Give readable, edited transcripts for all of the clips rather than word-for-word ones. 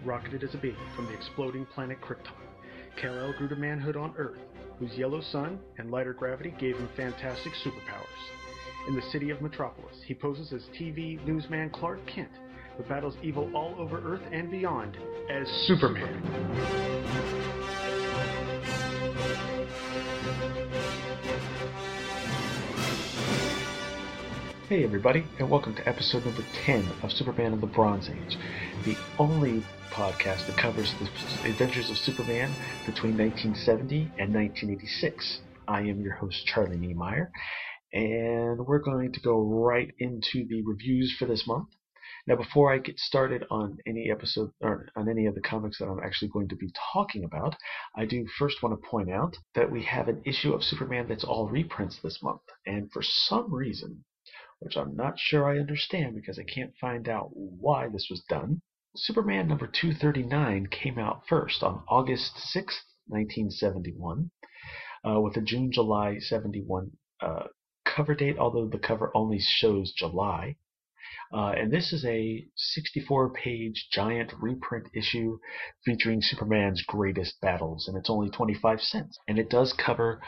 rocketed as a baby from the exploding planet Krypton. Kal-El grew to manhood on Earth, whose yellow sun and lighter gravity gave him fantastic superpowers. In the city of Metropolis, he poses as TV newsman Clark Kent, but battles evil all over Earth and beyond as Superman. Hey everybody, and welcome to episode number 10 of Superman of the Bronze Age, the only podcast that covers the adventures of Superman between 1970 and 1986. I am your host, Charlie Niemeyer, and we're going to go right into the reviews for this month. Now, before I get started on any episode or on any of the comics that I'm actually going to be talking about, I do first want to point out that we have an issue of Superman that's all reprints this month, and for some reason, which I'm not sure I understand because I can't find out why this was done, Superman number 239 came out first on August 6th, 1971, with a June-July 71 cover date, although the cover only shows July. And this is a 64-page giant reprint issue featuring Superman's greatest battles, and it's only 25 cents. And it does cover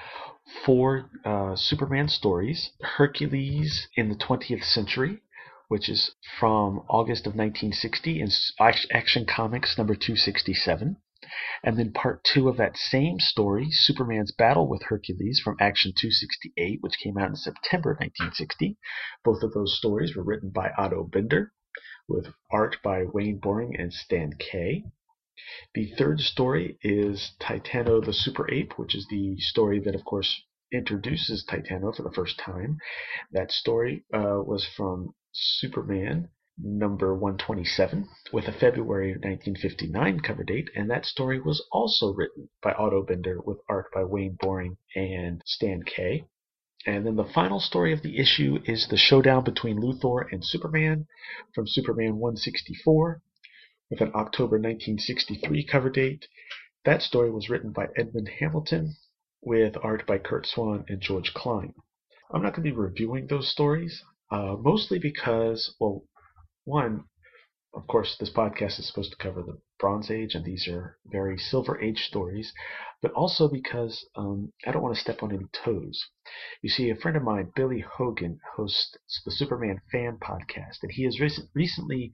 4 Superman stories: Hercules in the 20th Century, which is from August of 1960 in Action Comics number 267. And then part 2 of that same story, Superman's Battle with Hercules from Action 268, which came out in September 1960. Both of those stories were written by Otto Binder, with art by Wayne Boring and Stan Kaye. The third story is Titano the Super Ape, which is the story that, of course, introduces Titano for the first time. That story was from Superman number 127 with a February 1959 cover date, and that story was also written by Otto Binder with art by Wayne Boring and Stan Kaye. And then the final story of the issue is the showdown between Luthor and Superman from Superman 164 with an October 1963 cover date. That story was written by Edmund Hamilton with art by Curt Swan and George Klein. I'm not going to be reviewing those stories, mostly because, well, one, of course, this podcast is supposed to cover the Bronze Age, and these are very Silver Age stories, but also because I don't want to step on any toes. You see, a friend of mine, Billy Hogan, hosts the Superman Fan Podcast, and he has recently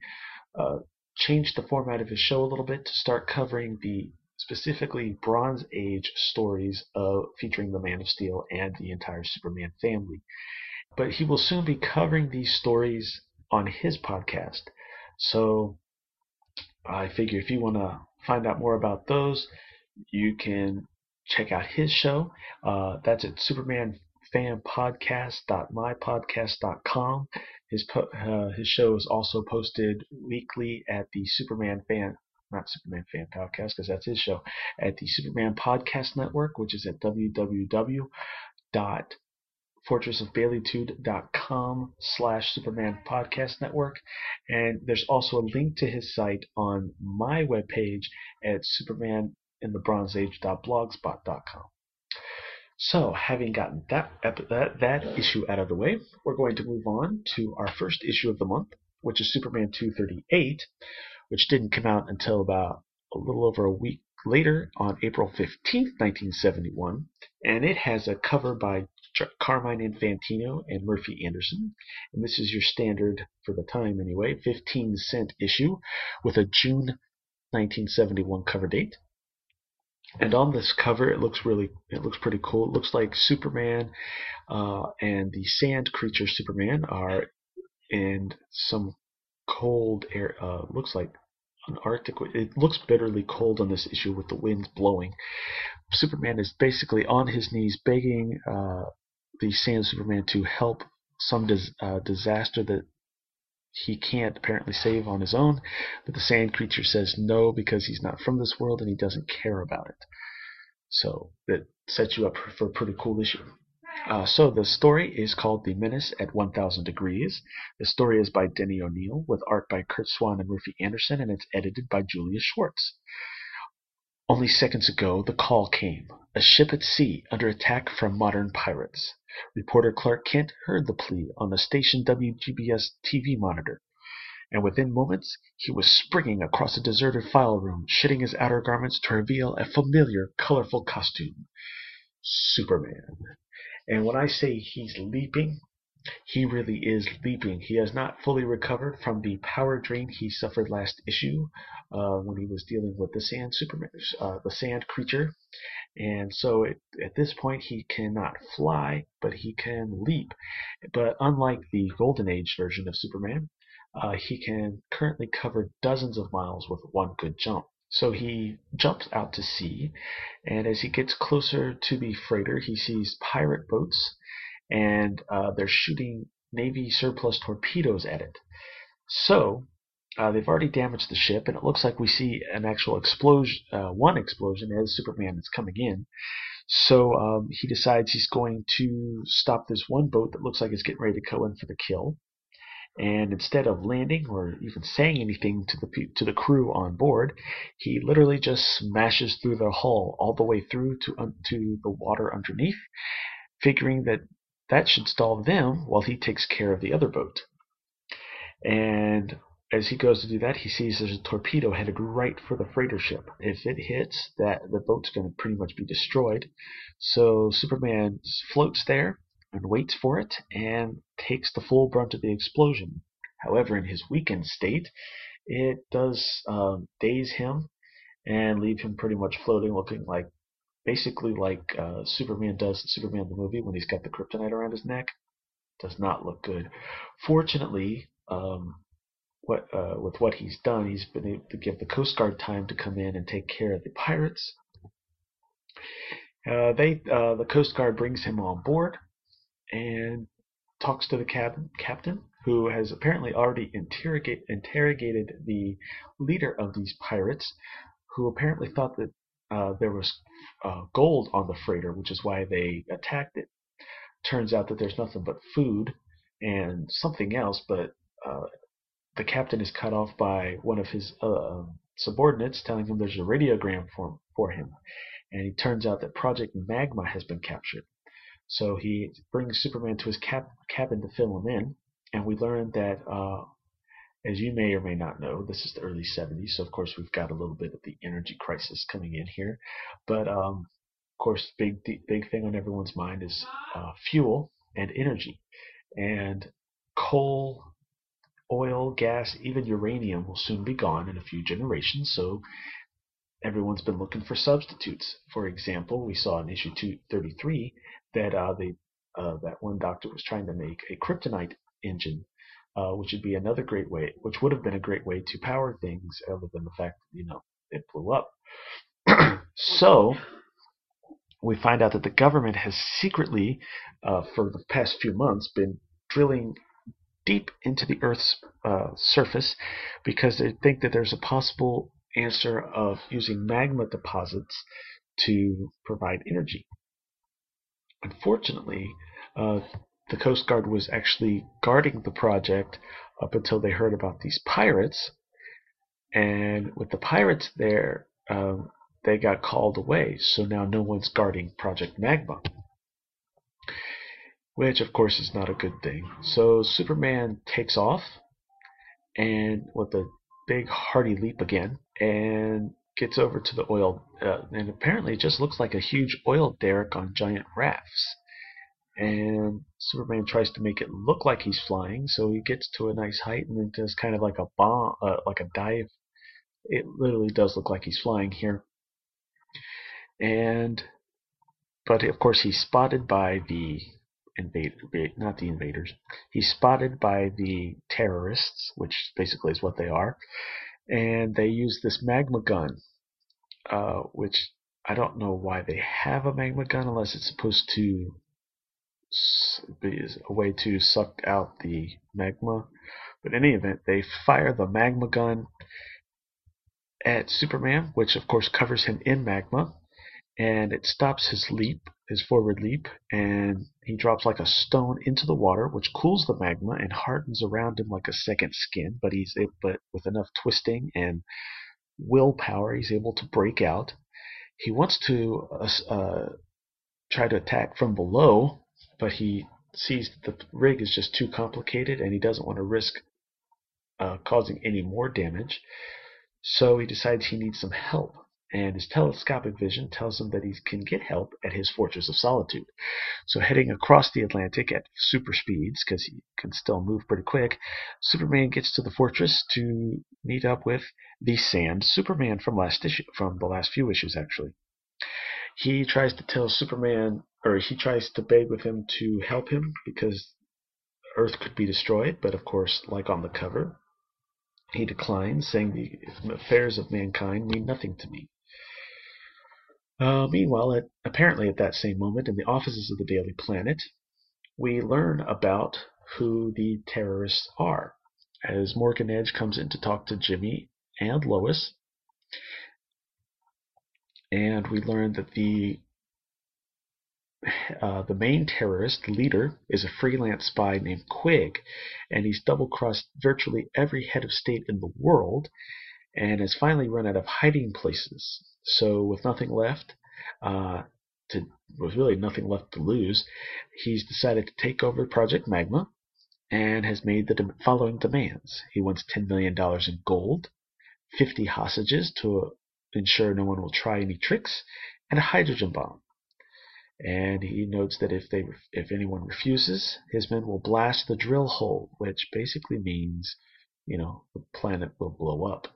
changed the format of his show a little bit to start covering the specifically Bronze Age stories featuring the Man of Steel and the entire Superman family. But he will soon be covering these stories on his podcast. So I figure if you want to find out more about those, you can check out his show. That's at supermanfanpodcast.mypodcast.com. His show is also posted weekly at the Superman Fan Podcast, because that's his show, at the Superman Podcast Network, which is at www.fortressofbaileytude.com/Superman Podcast Network. And there's also a link to his site on my webpage at supermaninthebronzeage.blogspot.com. So, having gotten that issue out of the way, we're going to move on to our first issue of the month, which is Superman 238, which didn't come out until about a little over a week later on April 15th, 1971, and it has a cover by Carmine Infantino and Murphy Anderson, and this is your standard, for the time anyway, 15-cent issue with a June 1971 cover date. And on this cover, it looks pretty cool. It looks like Superman and the sand creature Superman are in some cold air. Looks like an Arctic. It looks bitterly cold on this issue with the winds blowing. Superman is basically on his knees begging the Sand Superman to help some disaster that he can't apparently save on his own, but the sand creature says no because he's not from this world and he doesn't care about it. So that sets you up for a pretty cool issue. So the story is called The Menace at 1000 Degrees. The story is by Denny O'Neil with art by Curt Swan and Murphy Anderson, and it's edited by Julius Schwartz. Only seconds ago, the call came. A ship at sea under attack from modern pirates. Reporter Clark Kent heard the plea on the station WGBS TV monitor. and within moments he was springing across a deserted file room, shedding his outer garments to reveal a familiar, colorful costume. Superman. And when I say he's leaping, he really is leaping. He has not fully recovered from the power drain he suffered last issue when he was dealing with the Sand Superman, the Sand creature. And so at this point, he cannot fly, but he can leap. But unlike the Golden Age version of Superman, he can currently cover dozens of miles with one good jump. So he jumps out to sea, and as he gets closer to the freighter, he sees pirate boats, and they're shooting Navy surplus torpedoes at it. So they've already damaged the ship, and it looks like we see an actual explosion, one explosion as Superman is coming in. So he decides he's going to stop this one boat that looks like it's getting ready to go in for the kill. And instead of landing or even saying anything to the crew on board, he literally just smashes through the hull all the way through to the water underneath, figuring that should stall them while he takes care of the other boat. And as he goes to do that, he sees there's a torpedo headed right for the freighter ship. If it hits, the boat's going to pretty much be destroyed. So Superman floats there and waits for it and takes the full brunt of the explosion. However, in his weakened state, it does daze him and leave him pretty much floating, looking like basically like Superman does in Superman the movie when he's got the kryptonite around his neck. Does not look good. Fortunately, with what he's done, he's been able to give the Coast Guard time to come in and take care of the pirates. The Coast Guard brings him on board and talks to the captain, who has apparently already interrogated the leader of these pirates, who apparently thought that there was gold on the freighter, which is why they attacked it. Turns out that there's nothing but food and something else, but the captain is cut off by one of his subordinates telling him there's a radiogram for him. And it turns out that Project Magma has been captured. So he brings Superman to his cabin to fill him in, and we learn that, as you may or may not know, this is the early 70s, so of course we've got a little bit of the energy crisis coming in here. But of course, big thing on everyone's mind is fuel and energy. And coal, oil, gas, even uranium will soon be gone in a few generations, so everyone's been looking for substitutes. For example, we saw in issue 233 that that one doctor was trying to make a kryptonite engine, which would be another great way, which would have been a great way to power things, other than the fact that it blew up. So we find out that the government has secretly, for the past few months, been drilling deep into the Earth's surface because they think that there's a possible answer of using magma deposits to provide energy. Unfortunately, the Coast Guard was actually guarding the project up until they heard about these pirates, and with the pirates there, they got called away, so now no one's guarding Project Magma, which of course is not a good thing. So Superman takes off, and with a big hearty leap again, and gets over to the oil, and apparently it just looks like a huge oil derrick on giant rafts. And Superman tries to make it look like he's flying, so he gets to a nice height and then does kind of like a bomb, like a dive. It literally does look like he's flying here. But of course he's spotted by the not the invaders. He's spotted by the terrorists, which basically is what they are, and they use this magma gun, which I don't know why they have a magma gun unless it's supposed to be a way to suck out the magma. But in any event, they fire the magma gun at Superman, which of course covers him in magma, and it stops his forward leap, and he drops like a stone into the water, which cools the magma and hardens around him like a second skin. But with enough twisting and willpower, he's able to break out. He wants to try to attack from below, but he sees that the rig is just too complicated, and he doesn't want to risk causing any more damage. So he decides he needs some help, and his telescopic vision tells him that he can get help at his Fortress of Solitude. So heading across the Atlantic at super speeds, because he can still move pretty quick, Superman gets to the fortress to meet up with the Sand Superman from the last few issues actually. He tries to tell Superman, or he tries to beg with him to help him because Earth could be destroyed, but of course, like on the cover, he declines, saying the affairs of mankind mean nothing to me. Meanwhile, apparently at that same moment, in the offices of the Daily Planet, we learn about who the terrorists are, as Morgan Edge comes in to talk to Jimmy and Lois, and we learn that the main terrorist leader is a freelance spy named Quig, and he's double-crossed virtually every head of state in the world, and has finally run out of hiding places. So with nothing left, with really nothing left to lose, he's decided to take over Project Magma, and has made the following demands. He wants $10 million in gold, 50 hostages to ensure no one will try any tricks, and a hydrogen bomb. And he notes that if anyone refuses, his men will blast the drill hole, which basically means, the planet will blow up.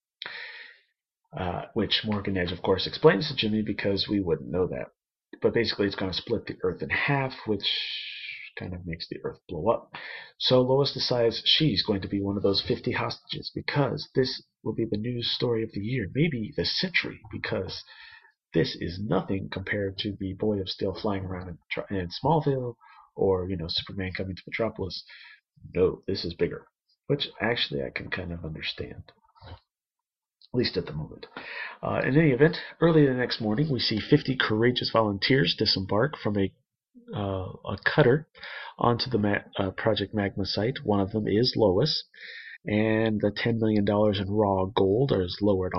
Which Morgan Edge, of course, explains to Jimmy because we wouldn't know that. But basically, it's going to split the Earth in half, which kind of makes the Earth blow up. So Lois decides she's going to be one of those 50 hostages because this will be the news story of the year, maybe the century, because this is nothing compared to the Boy of Steel flying around in Smallville, or Superman coming to Metropolis. No, this is bigger, which actually I can kind of understand, at least at the moment. In any event, early the next morning, we see 50 courageous volunteers disembark from a cutter onto the Project Magma site. One of them is Lois, and the $10 million in raw gold is lowered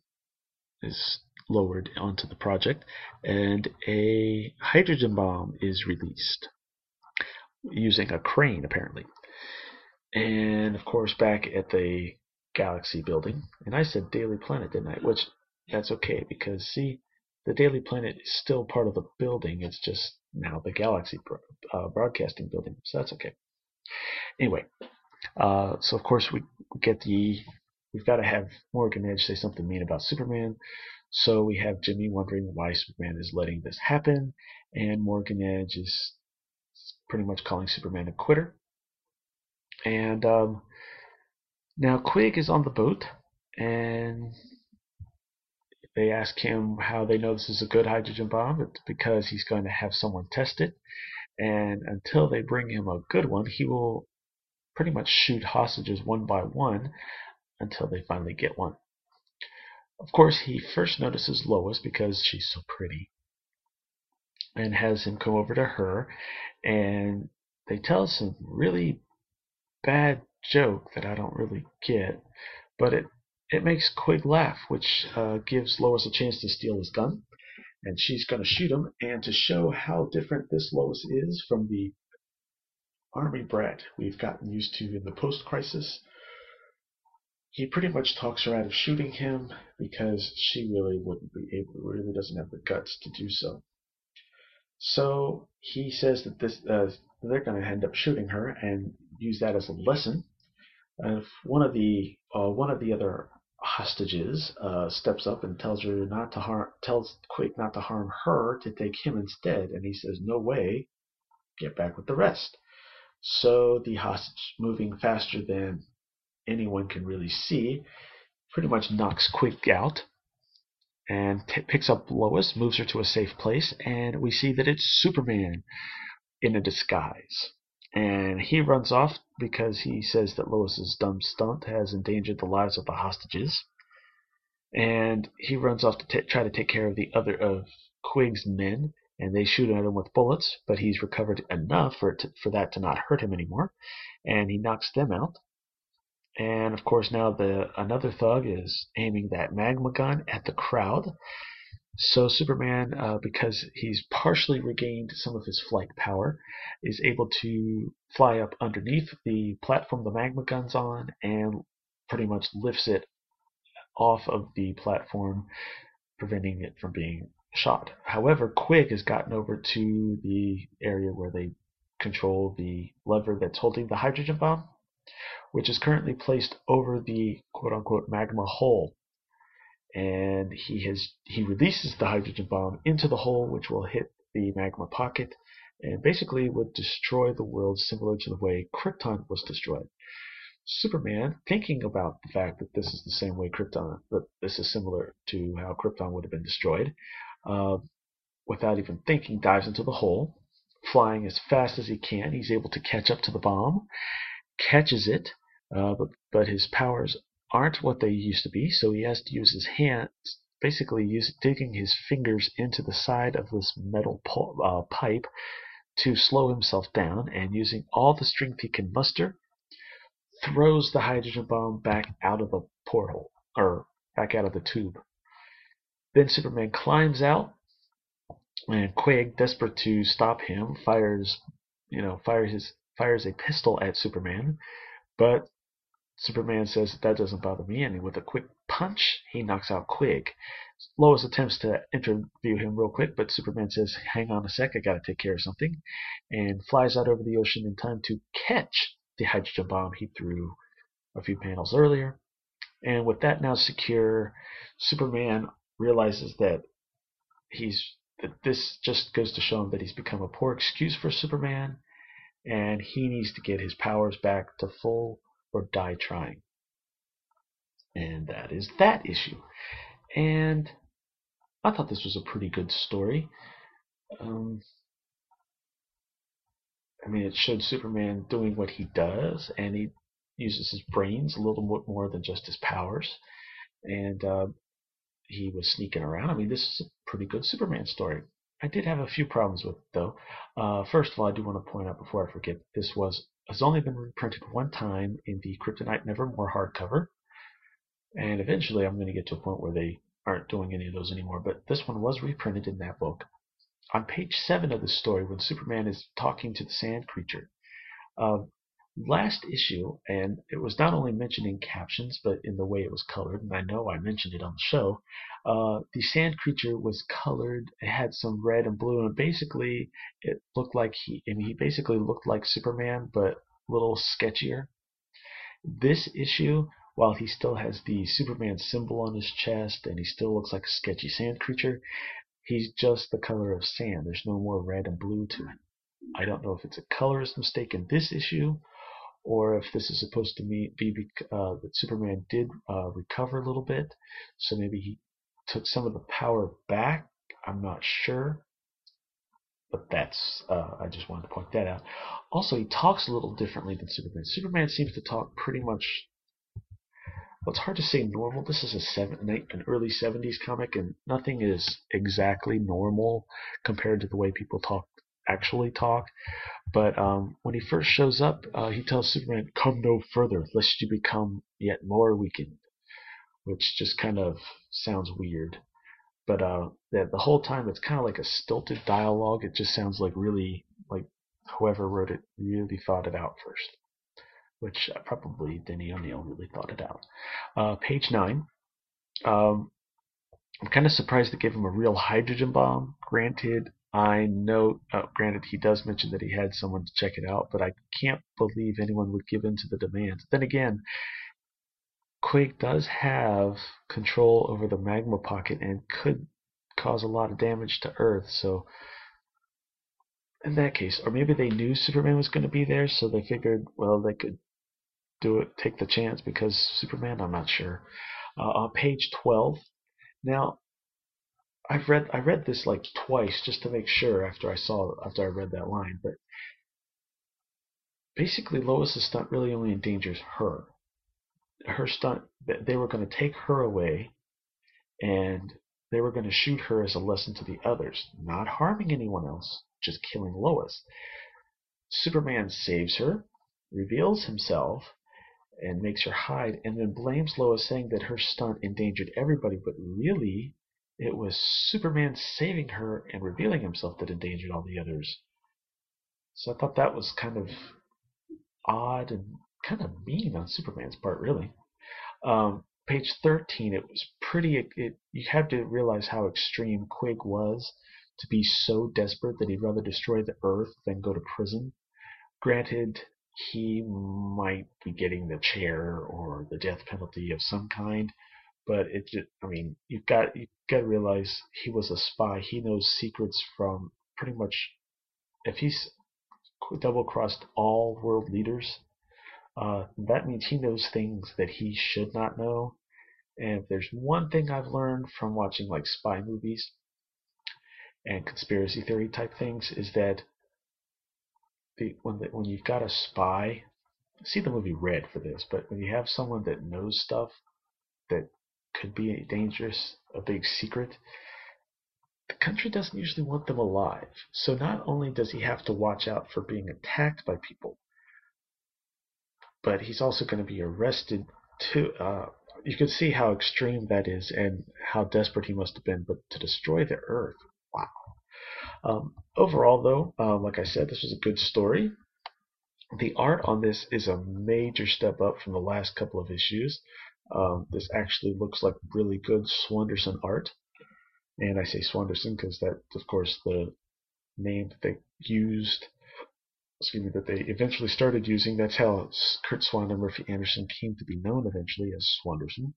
onto the project, and a hydrogen bomb is released using a crane, apparently. And of course, back at the Galaxy building, and I said Daily Planet, didn't I? Which, that's okay, because see, the Daily Planet is still part of the building, it's just now the Galaxy broadcasting building, so that's okay. Anyway, so of course we've got to have Morgan Edge say something mean about Superman. So we have Jimmy wondering why Superman is letting this happen, and Morgan Edge is pretty much calling Superman a quitter. And now Quig is on the boat, and they ask him how they know this is a good hydrogen bomb. It's because he's going to have someone test it, and until they bring him a good one, he will pretty much shoot hostages one by one until they finally get one. Of course, he first notices Lois because she's so pretty, and has him come over to her, and they tell some really bad joke that I don't really get, but it makes Quig laugh, which gives Lois a chance to steal his gun, and she's going to shoot him. And to show how different this Lois is from the army brat we've gotten used to in the post-crisis, he pretty much talks her out of shooting him because she really really doesn't have the guts to do so. So he says that they're going to end up shooting her and use that as a lesson. One of the other hostages steps up and tells Quig not to harm her, to take him instead, and he says, "No way, get back with the rest." So the hostage, moving faster than anyone can really see, pretty much knocks Quig out, and picks up Lois, moves her to a safe place, and we see that it's Superman in a disguise. And he runs off because he says that Lois's dumb stunt has endangered the lives of the hostages. And he runs off to try to take care of the other of Quig's men, and they shoot at him with bullets, but he's recovered enough for that to not hurt him anymore, and he knocks them out. And of course now another thug is aiming that magma gun at the crowd, So Superman, because he's partially regained some of his flight power, is able to fly up underneath the platform the magma gun's on and pretty much lifts it off of the platform, preventing it from being shot. However, Quig has gotten over to the area where they control the lever that's holding the hydrogen bomb, which is currently placed over the quote unquote magma hole. And he releases the hydrogen bomb into the hole, which will hit the magma pocket and basically would destroy the world, similar to the way Krypton was destroyed. Superman, thinking about the fact that this is the same way Krypton, that this is similar to how Krypton would have been destroyed, uh, without even thinking, dives into the hole. Flying as fast as he can, he's able to catch up to the bomb, catches it, but his powers aren't what they used to be, so he has to use his hands, basically digging his fingers into the side of this metal pipe to slow himself down, and using all the strength he can muster, throws the hydrogen bomb back out of the porthole, or back out of the tube. Then Superman climbs out, and Quig, desperate to stop him, fires a pistol at Superman, but Superman says that doesn't bother me, and with a quick punch, he knocks out Quig. Lois attempts to interview him real quick, but Superman says, "Hang on a sec, I gotta take care of something," and flies out over the ocean in time to catch the hydrogen bomb he threw a few panels earlier. And with that now secure, Superman realizes that this just goes to show him that he's become a poor excuse for Superman, and he needs to get his powers back to full or die trying. And that is that issue. And I thought this was a pretty good story. Um, it showed Superman doing what he does, and he uses his brains a little bit more than just his powers. And he was sneaking around. This is a pretty good Superman story. I did have a few problems with it, though. First of all, I do want to point out before I forget, this has only been reprinted one time in the Kryptonite Nevermore hardcover, and eventually I'm going to get to a point where they aren't doing any of those anymore. But this one was reprinted in that book. On page 7 of the story, when Superman is talking to the sand creature, uh, last issue, and it was not only mentioned in captions, but in the way it was colored, and I know I mentioned it on the show, the sand creature was colored, it had some red and blue, and basically it looked like he basically looked like Superman, but a little sketchier. This issue, while he still has the Superman symbol on his chest, and he still looks like a sketchy sand creature, he's just the color of sand. There's no more red and blue to him. I don't know if it's a colorist mistake in this issue, or if this is supposed to be that Superman did recover a little bit, so maybe he took some of the power back. I'm not sure, but that's I just wanted to point that out. Also, he talks a little differently than Superman. Superman seems to talk pretty much. Well, it's hard to say normal. This is an early '70s comic, and nothing is exactly normal compared to the way people actually talk. But when he first shows up, he tells Superman, "Come no further, lest you become yet more weakened," which just kind of sounds weird. But the whole time it's kind of like a stilted dialogue. It just sounds like really like whoever wrote it really thought it out first, which probably Denny O'Neil really thought it out. Page 9. Um, I'm kind of surprised to give him a real hydrogen bomb. Granted, I know, granted, he does mention that he had someone to check it out, but I can't believe anyone would give in to the demands. Then again, Quake does have control over the magma pocket and could cause a lot of damage to Earth, so in that case, or maybe they knew Superman was going to be there, so they figured, well, they could do it, take the chance because Superman. I'm not sure. On page 12. Now, I read this like twice just to make sure after I read that line, but basically Lois's stunt really only endangers her. Her stunt, they were going to take her away, and they were going to shoot her as a lesson to the others, not harming anyone else, just killing Lois. Superman saves her, reveals himself, and makes her hide, and then blames Lois, saying that her stunt endangered everybody, but really it was Superman saving her and revealing himself that endangered all the others. So I thought that was kind of odd and kind of mean on Superman's part, really. Page 13, it was pretty. You have to realize how extreme Quig was to be so desperate that he'd rather destroy the Earth than go to prison. Granted, he might be getting the chair or the death penalty of some kind, but it just, I mean, you've got to realize he was a spy. He knows secrets from pretty much. If he's double crossed all world leaders, that means he knows things that he should not know. And if there's one thing I've learned from watching like spy movies and conspiracy theory type things is that when you've got a spy, see the movie Red for this, but when you have someone that knows stuff that could be dangerous, a big secret, the country doesn't usually want them alive. So not only does he have to watch out for being attacked by people, but he's also going to be arrested too. You can see how extreme that is and how desperate he must have been. But to destroy the Earth, wow. Overall, though, like I said, this was a good story. The art on this is a major step up from the last couple of issues. This actually looks like really good Swanderson art. And I say Swanderson because that's, of course, the name that they used, that they eventually started using. That's how Kurt Swan and Murphy Anderson came to be known eventually as Swanderson.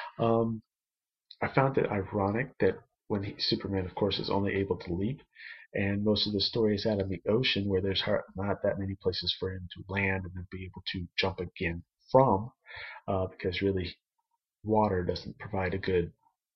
I found it ironic that when Superman, of course, is only able to leap, and most of the story is out in the ocean where there's not that many places for him to land and then be able to jump again from, because really water doesn't provide a good,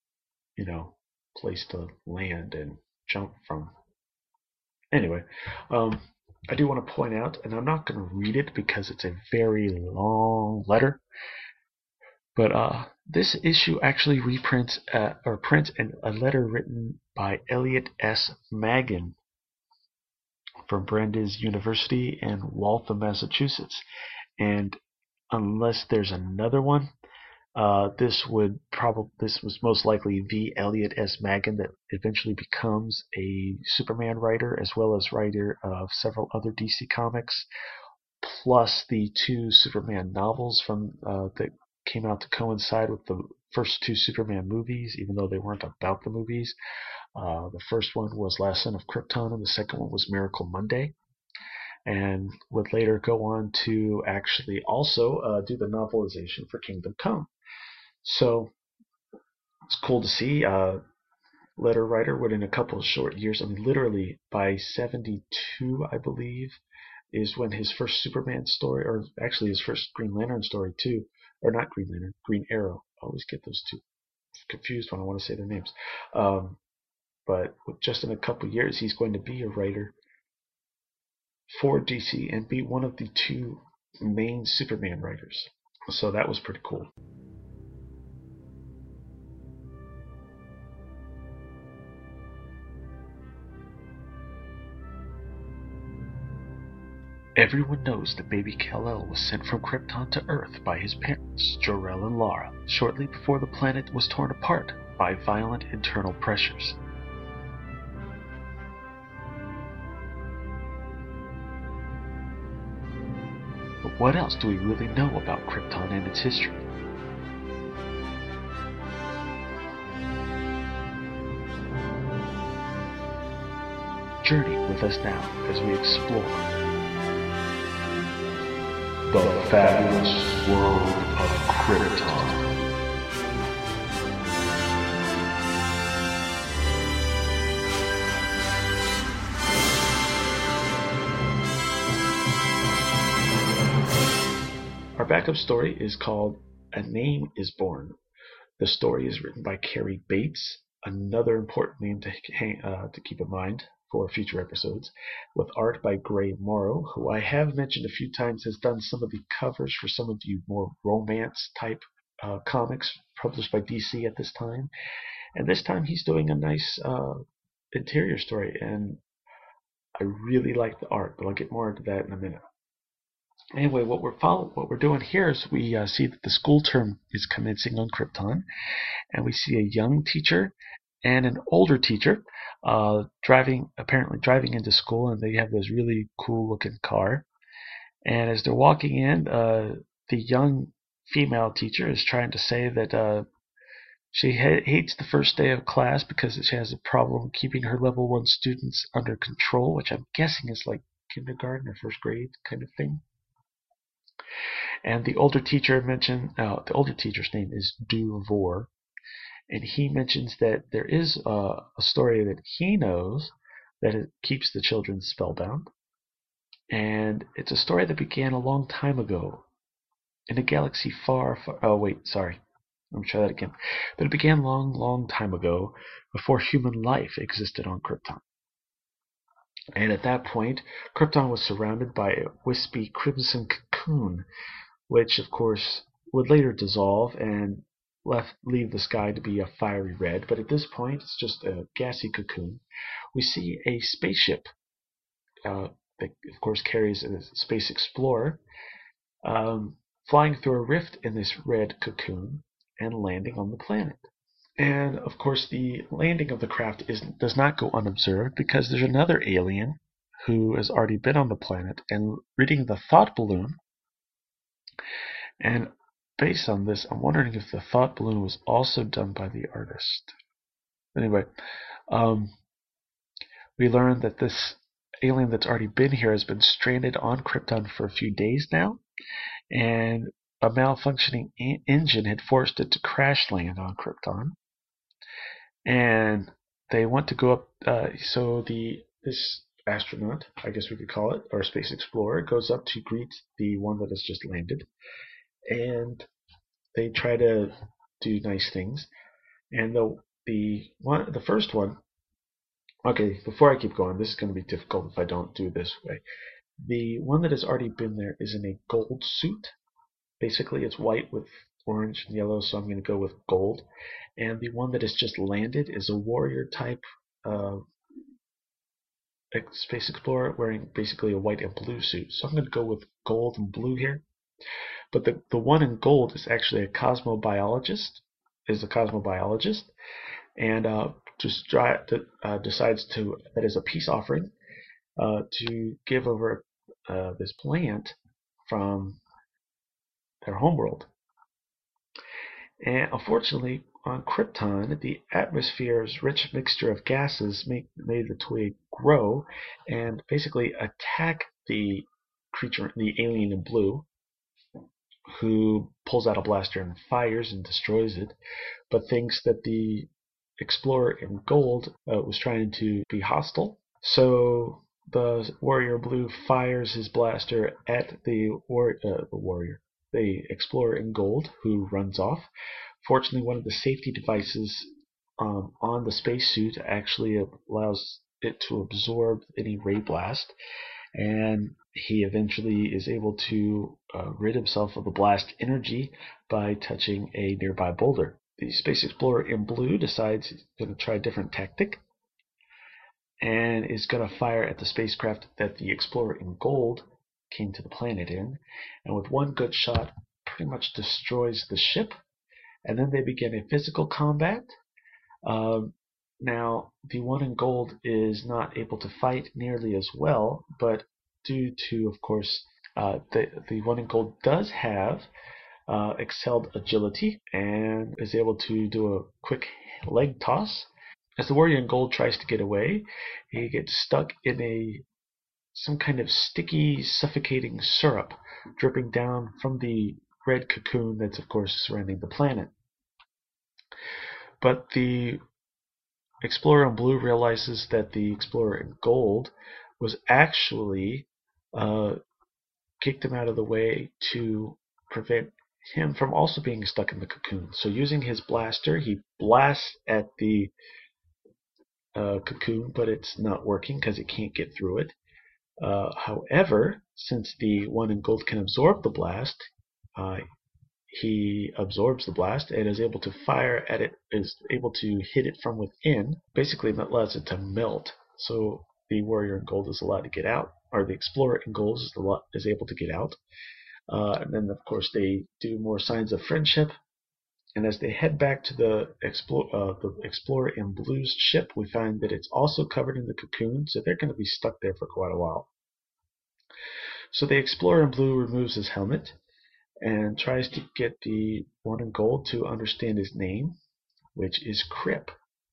place to land and jump from. Anyway, I do want to point out, and I'm not going to read it because it's a very long letter, but this issue actually reprints prints a letter written by Elliot S. Maggin from Brandeis University in Waltham, Massachusetts. And unless there's another one, this was most likely the Elliot S. Maggin that eventually becomes a Superman writer, as well as writer of several other DC comics, plus the two Superman novels from that came out to coincide with the first two Superman movies, even though they weren't about the movies. The first one was Last Son of Krypton, and the second one was Miracle Monday, and would later go on to actually also do the novelization for Kingdom Come. So it's cool to see. Letter writer within a couple of short years. I mean, literally by 72, I believe, is when his first Superman story, or actually his first Green Lantern story too, or not Green Lantern, Green Arrow. I always get those two confused when I want to say their names. But just in a couple of years, he's going to be a writer for DC and be one of the two main Superman writers. So that was pretty cool. Everyone knows that baby Kal-El was sent from Krypton to Earth by his parents, Jor-El and Lara, shortly before the planet was torn apart by violent internal pressures. But what else do we really know about Krypton and its history? Journey with us now as we explore the fabulous world of Krypton. Our backup story is called A Name is Born. The story is written by Cary Bates, another important name to keep in mind for future episodes, with art by Gray Morrow, who I have mentioned a few times has done some of the covers for some of the more romance type comics published by DC at this time. And this time he's doing a nice interior story, and I really like the art, but I'll get more into that in a minute. Anyway, what we're doing here is we see that the school term is commencing on Krypton, and we see a young teacher and an older teacher apparently driving into school, and they have this really cool looking car. And as they're walking in, the young female teacher is trying to say that she hates the first day of class because she has a problem keeping her level 1 students under control, which I'm guessing is like kindergarten or first grade kind of thing. And the older teacher the older teacher's name is Duvor, and he mentions that there is a story that he knows that it keeps the children spellbound. And it's a story that began a long time ago in a galaxy far, far. Oh, wait, sorry. Let me try that again. But it began long, long time ago, before human life existed on Krypton. And at that point, Krypton was surrounded by a wispy crimson cocoon, which, of course, would later dissolve and leave the sky to be a fiery red. But at this point, it's just a gassy cocoon. We see a spaceship that, of course, carries a space explorer, flying through a rift in this red cocoon and landing on the planet. And of course, the landing of the craft does not go unobserved because there's another alien who has already been on the planet and reading the thought balloon. And based on this, I'm wondering if the thought balloon was also done by the artist. Anyway, we learn that this alien that's already been here has been stranded on Krypton for a few days now, and a malfunctioning engine had forced it to crash land on Krypton. And they want to go up. So this astronaut, I guess we could call it, or space explorer, goes up to greet the one that has just landed, and they try to do nice things. And the first one. Okay, before I keep going, this is going to be difficult if I don't do it this way. The one that has already been there is in a gold suit. Basically, it's white with orange and yellow, so I'm going to go with gold. And the one that has just landed is a warrior type space explorer wearing basically a white and blue suit. So I'm going to go with gold and blue here. But the one in gold is actually a cosmobiologist. And decides to, that is a peace offering, to give over this plant from their homeworld. And unfortunately, on Krypton, the atmosphere's rich mixture of gases made the twig grow and basically attack the creature, the alien in blue, who pulls out a blaster and fires and destroys it, but thinks that the explorer in gold was trying to be hostile. So the warrior blue fires his blaster at the explorer in gold, who runs off. Fortunately, one of the safety devices on the spacesuit actually allows it to absorb any ray blast, and he eventually is able to rid himself of the blast energy by touching a nearby boulder. The space explorer in blue decides he's going to try a different tactic and is going to fire at the spacecraft that the explorer in gold came to the planet in, and with one good shot pretty much destroys the ship. And then they begin a physical combat. Now, the one in gold is not able to fight nearly as well, but due to, of course, the one in gold does have excelled agility and is able to do a quick leg toss. As the warrior in gold tries to get away, he gets stuck in some kind of sticky, suffocating syrup dripping down from the red cocoon that's, of course, surrounding the planet. But the explorer in blue realizes that the explorer in gold was actually kicked him out of the way to prevent him from also being stuck in the cocoon. So using his blaster, he blasts at the cocoon, but it's not working because it can't get through it. However, since the one in gold can absorb the blast, he absorbs the blast and is able to fire at it, is able to hit it from within. Basically, that allows it to melt. So the warrior in gold is allowed to get out, or the explorer in gold is able to get out. And then, of course, they do more signs of friendship. And as they head back to the Explorer in Blue's ship, we find that it's also covered in the cocoon, so they're going to be stuck there for quite a while. So the Explorer in Blue removes his helmet and tries to get the one in gold to understand his name, which is Crip.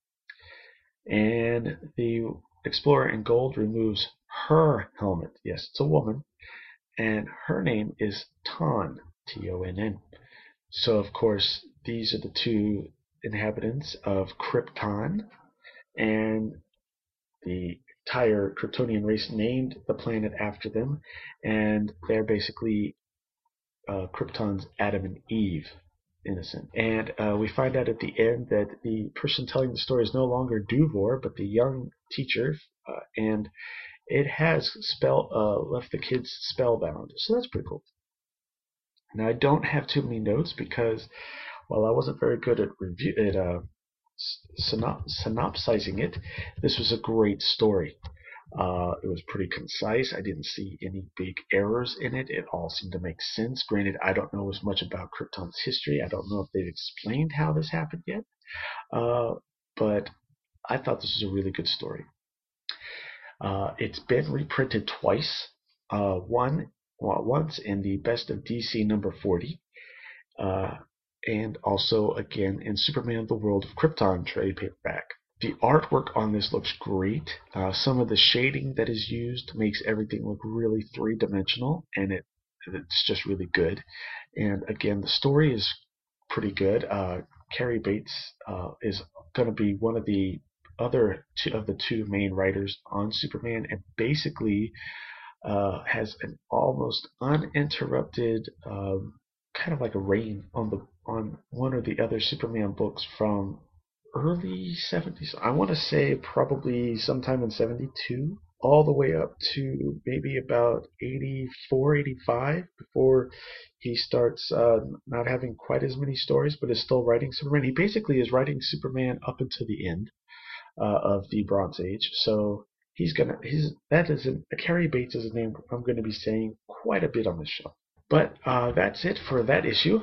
And the Explorer in Gold removes her helmet. Yes, it's a woman. And her name is Tonn, Tonn. So, of course, these are the two inhabitants of Krypton, and the entire Kryptonian race named the planet after them, and they're basically Krypton's Adam and Eve, innocent. And we find out at the end that the person telling the story is no longer Duvor, but the young teacher, and it has left the kids spellbound. So that's pretty cool. Now I don't have too many notes because while I wasn't very good at synopsizing it, this was a great story. It was pretty concise. I didn't see any big errors in it. It all seemed to make sense. Granted, I don't know as much about Krypton's history. I don't know if they've explained how this happened yet. But I thought this was a really good story. It's been reprinted twice. Once in the Best of DC number 40, and also again in Superman: The World of Krypton trade paperback. The artwork on this looks great. Some of the shading that is used makes everything look really three-dimensional, and it's just really good. And again, the story is pretty good. Cary Bates is going to be one of the two main writers on Superman, and basically has an almost uninterrupted kind of like a reign on one or the other Superman books from early 70s. I want to say probably sometime in 72 all the way up to maybe about 84, 85 before he starts not having quite as many stories, but is still writing Superman. He basically is writing Superman up until the end of the Bronze Age. So Cary Bates is a name I'm going to be saying quite a bit on this show. But that's it for that issue.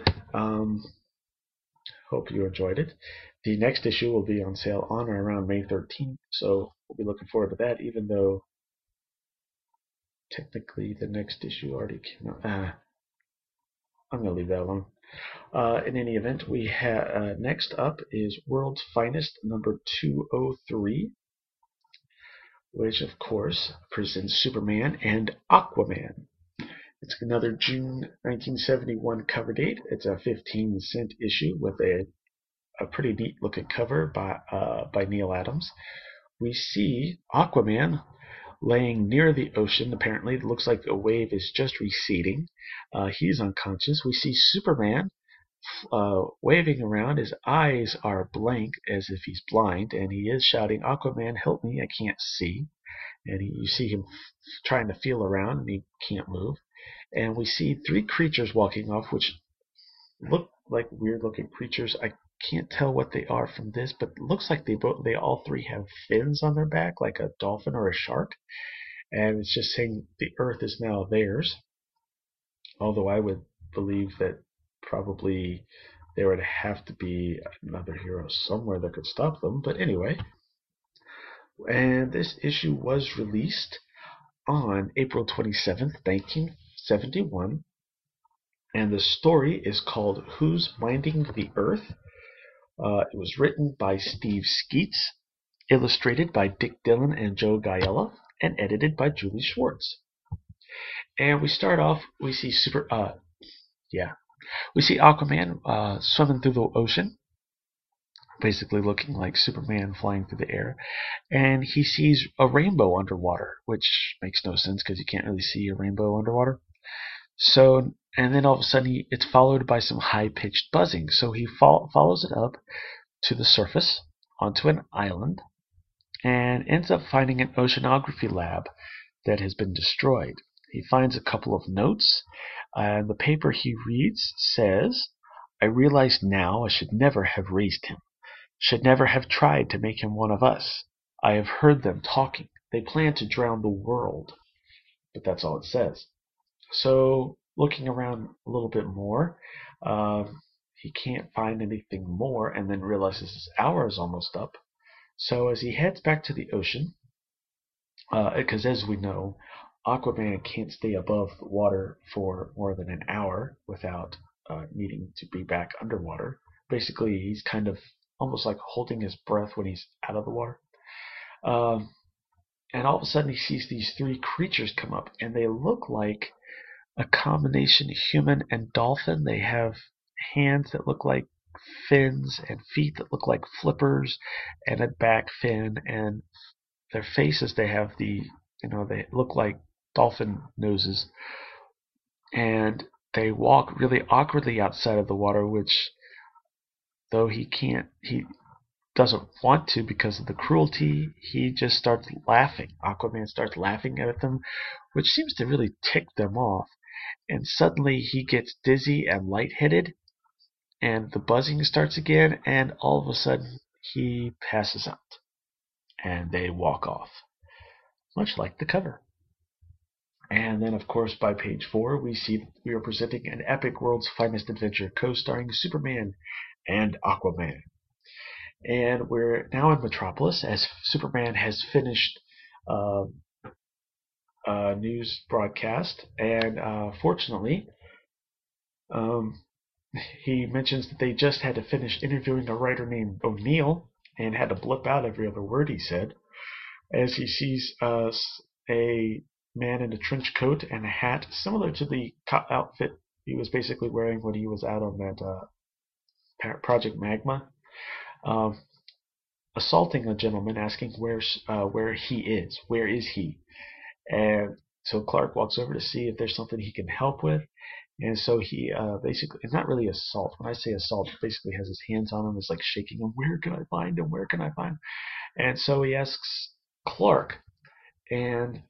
Hope you enjoyed it. The next issue will be on sale on or around May 13th, so we'll be looking forward to that, even though technically the next issue already came out. I'm going to leave that alone. In any event, we have next up is World's Finest number 203, which of course presents Superman and Aquaman. It's another June 1971 cover date. It's a 15-cent issue with a pretty neat looking cover by Neal Adams. We see Aquaman laying near the ocean. Apparently, it looks like a wave is just receding. He's unconscious. We see Superman waving around. His eyes are blank as if he's blind, and he is shouting, "Aquaman, help me, I can't see." And you see him trying to feel around, and he can't move. And we see three creatures walking off, which look like weird-looking creatures. I can't tell what they are from this, but it looks like they all three have fins on their back, like a dolphin or a shark. And it's just saying the Earth is now theirs. Although I would believe that probably there would have to be another hero somewhere that could stop them. But anyway, and this issue was released on April 27th, 1971. And the story is called Who's Minding the Earth? It was written by Steve Skeets, illustrated by Dick Dillon and Joe Giella, and edited by Julie Schwartz. And we start off, we see Aquaman swimming through the ocean, basically looking like Superman flying through the air, and he sees a rainbow underwater, which makes no sense because you can't really see a rainbow underwater. So, and then all of a sudden it's followed by some high-pitched buzzing. So he follows it up to the surface onto an island and ends up finding an oceanography lab that has been destroyed. He finds a couple of notes, and the paper he reads says, "I realize now I should never have raised him, should never have tried to make him one of us. I have heard them talking. They plan to drown the world." But that's all it says. So, looking around a little bit more, he can't find anything more, and then realizes his hour is almost up. So as he heads back to the ocean, because as we know, Aquaman can't stay above the water for more than an hour without needing to be back underwater. Basically, he's kind of almost like holding his breath when he's out of the water. Um, and all of a sudden, he sees these three creatures come up, and they look like a combination human and dolphin. They have hands that look like fins and feet that look like flippers and a back fin, and their faces, they have they look like dolphin noses, and they walk really awkwardly outside of the water, which though he doesn't want to because of the cruelty, he just starts laughing. Aquaman starts laughing at them, which seems to really tick them off. And suddenly he gets dizzy and lightheaded, and the buzzing starts again, and all of a sudden he passes out. And they walk off, much like the cover. And then, of course, by page 4, we are presenting an epic world's finest adventure co-starring Superman and Aquaman. And we're now in Metropolis as Superman has finished uh, a news broadcast, and fortunately, um, he mentions that they just had to finish interviewing a writer named O'Neill and had to blip out every other word he said as he sees a man in a trench coat and a hat similar to the outfit he was basically wearing when he was out on that Project Magma, um, assaulting a gentleman, asking where he is. Where is he? And so Clark walks over to see if there's something he can help with. And so he basically, it's not really assault. When I say assault, he basically has his hands on him, is like shaking him. Where can I find him? Where can I find him? And so he asks Clark, and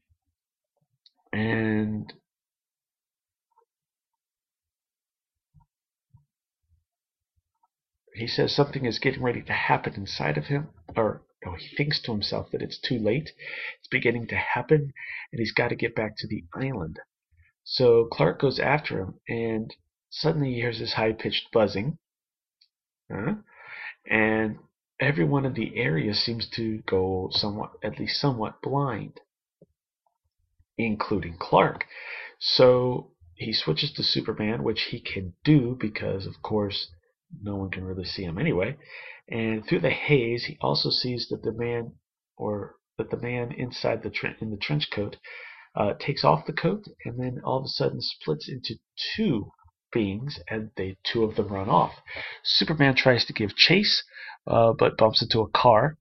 and he says something is getting ready to happen inside of him, or no, he thinks to himself that it's too late. It's beginning to happen, and he's got to get back to the island. So Clark goes after him, and suddenly he hears this high-pitched buzzing, and everyone in the area seems to go somewhat, at least somewhat blind, including Clark. So he switches to Superman, which he can do because, of course, no one can really see him anyway. And through the haze, he also sees that the man inside in the trench coat takes off the coat, and then all of a sudden splits into two beings, and two of them run off. Superman tries to give chase, but bumps into a car,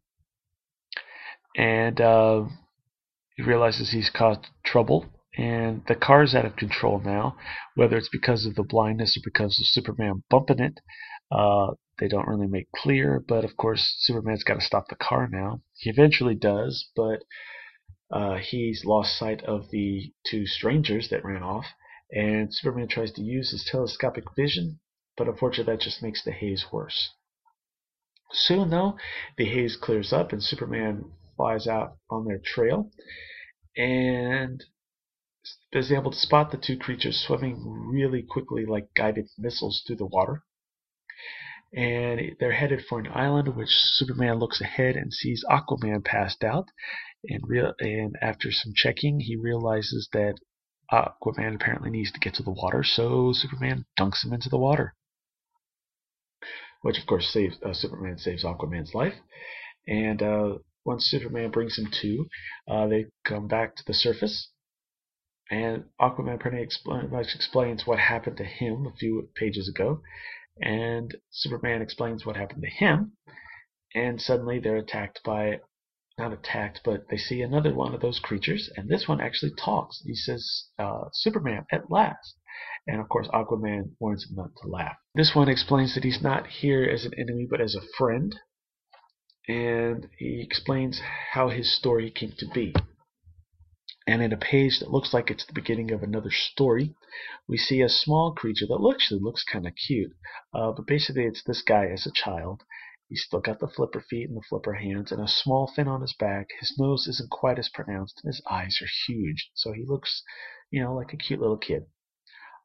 and he realizes he's caused trouble, and the car's out of control now. Whether it's because of the blindness or because of Superman bumping it, they don't really make clear, but of course Superman's got to stop the car now. He eventually does, but he's lost sight of the two strangers that ran off, and Superman tries to use his telescopic vision, but unfortunately that just makes the haze worse. Soon, though, the haze clears up and Superman flies out on their trail and is able to spot the two creatures swimming really quickly like guided missiles through the water. And they're headed for an island, which Superman looks ahead and sees Aquaman passed out. And after some checking, he realizes that Aquaman apparently needs to get to the water, so Superman dunks him into the water, which of course Superman saves Aquaman's life. And once Superman brings him to, they come back to the surface, and Aquaman pretty much explains what happened to him a few pages ago, and Superman explains what happened to him, and suddenly they're not attacked, but they see another one of those creatures, and this one actually talks. He says, Superman, at last. And of course, Aquaman warns him not to laugh. This one explains that he's not here as an enemy, but as a friend, and he explains how his story came to be. And in a page that looks like it's the beginning of another story, we see a small creature that actually looks kind of cute. But basically, it's this guy as a child. He's still got the flipper feet and the flipper hands and a small fin on his back. His nose isn't quite as pronounced, and his eyes are huge. So he looks, like a cute little kid.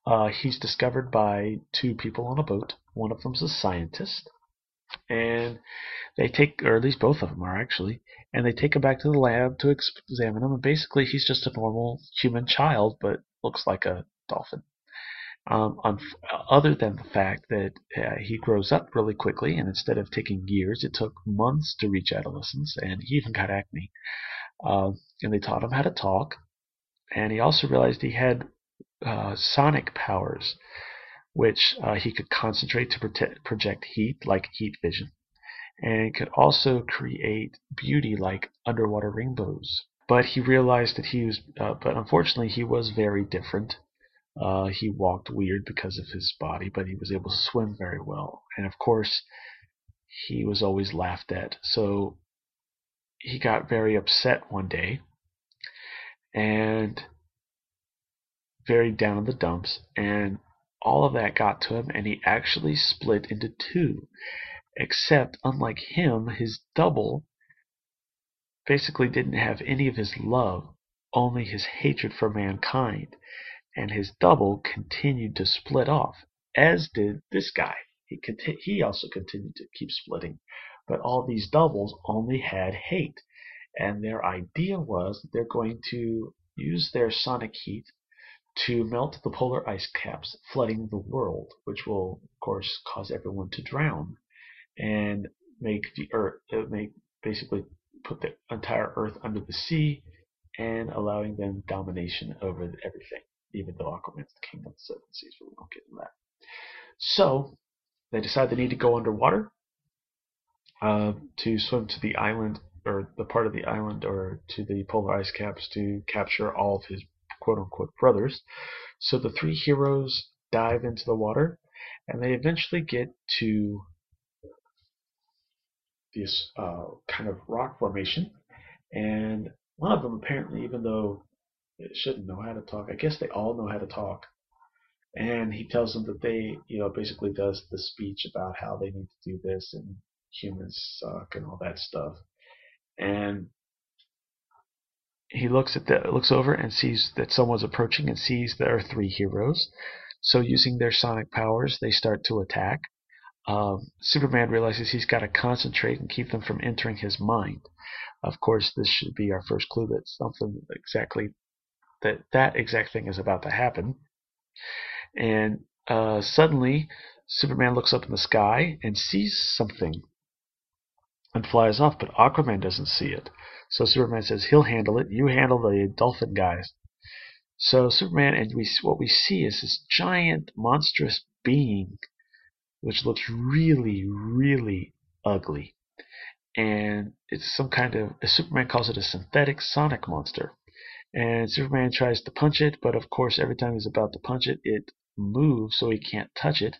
He's discovered by two people on a boat. One of them's a scientist, and they take, or at least both of them are actually, and they take him back to the lab to examine him. And basically, he's just a normal human child, but looks like a dolphin. On, other than the fact that he grows up really quickly, and instead of taking years, it took months to reach adolescence, and he even got acne. And they taught him how to talk, and he also realized he had sonic powers, which he could concentrate to project heat, like heat vision, and could also create beauty, like underwater rainbows. But he realized that but unfortunately, he was very different. He walked weird because of his body, but he was able to swim very well. And of course, he was always laughed at. So he got very upset one day and very down in the dumps. And all of that got to him, and he actually split into two. Except, unlike him, his double basically didn't have any of his love, only his hatred for mankind. And his double continued to split off, as did this guy. He also continued to keep splitting, but all these doubles only had hate, and their idea was that they're going to use their sonic heat to melt the polar ice caps, flooding the world, which will, of course, cause everyone to drown and make the Earth, basically put the entire Earth under the sea, and allowing them domination over everything, even though Aquaman's the king of the seven seas, but we won't get into that. So they decide they need to go underwater to swim to the island, or the part of the island, or to the polar ice caps to capture all of his quote-unquote brothers. So the three heroes dive into the water, and they eventually get to this kind of rock formation. And one of them apparently, even though it shouldn't know how to talk, I guess they all know how to talk. And he tells them that they, basically does the speech about how they need to do this and humans suck and all that stuff. And he looks over and sees that someone's approaching, and sees there are three heroes. So using their sonic powers, they start to attack. Superman realizes he's got to concentrate and keep them from entering his mind. Of course, this should be our first clue that something exactly that exact thing is about to happen. And suddenly, Superman looks up in the sky and sees something and flies off, but Aquaman doesn't see it. So Superman says he'll handle it. You handle the dolphin guys. So Superman, and what we see is this giant, monstrous being, which looks really, really ugly. And it's some kind of, Superman calls it a synthetic sonic monster. And Superman tries to punch it, but of course, every time he's about to punch it, it moves so he can't touch it.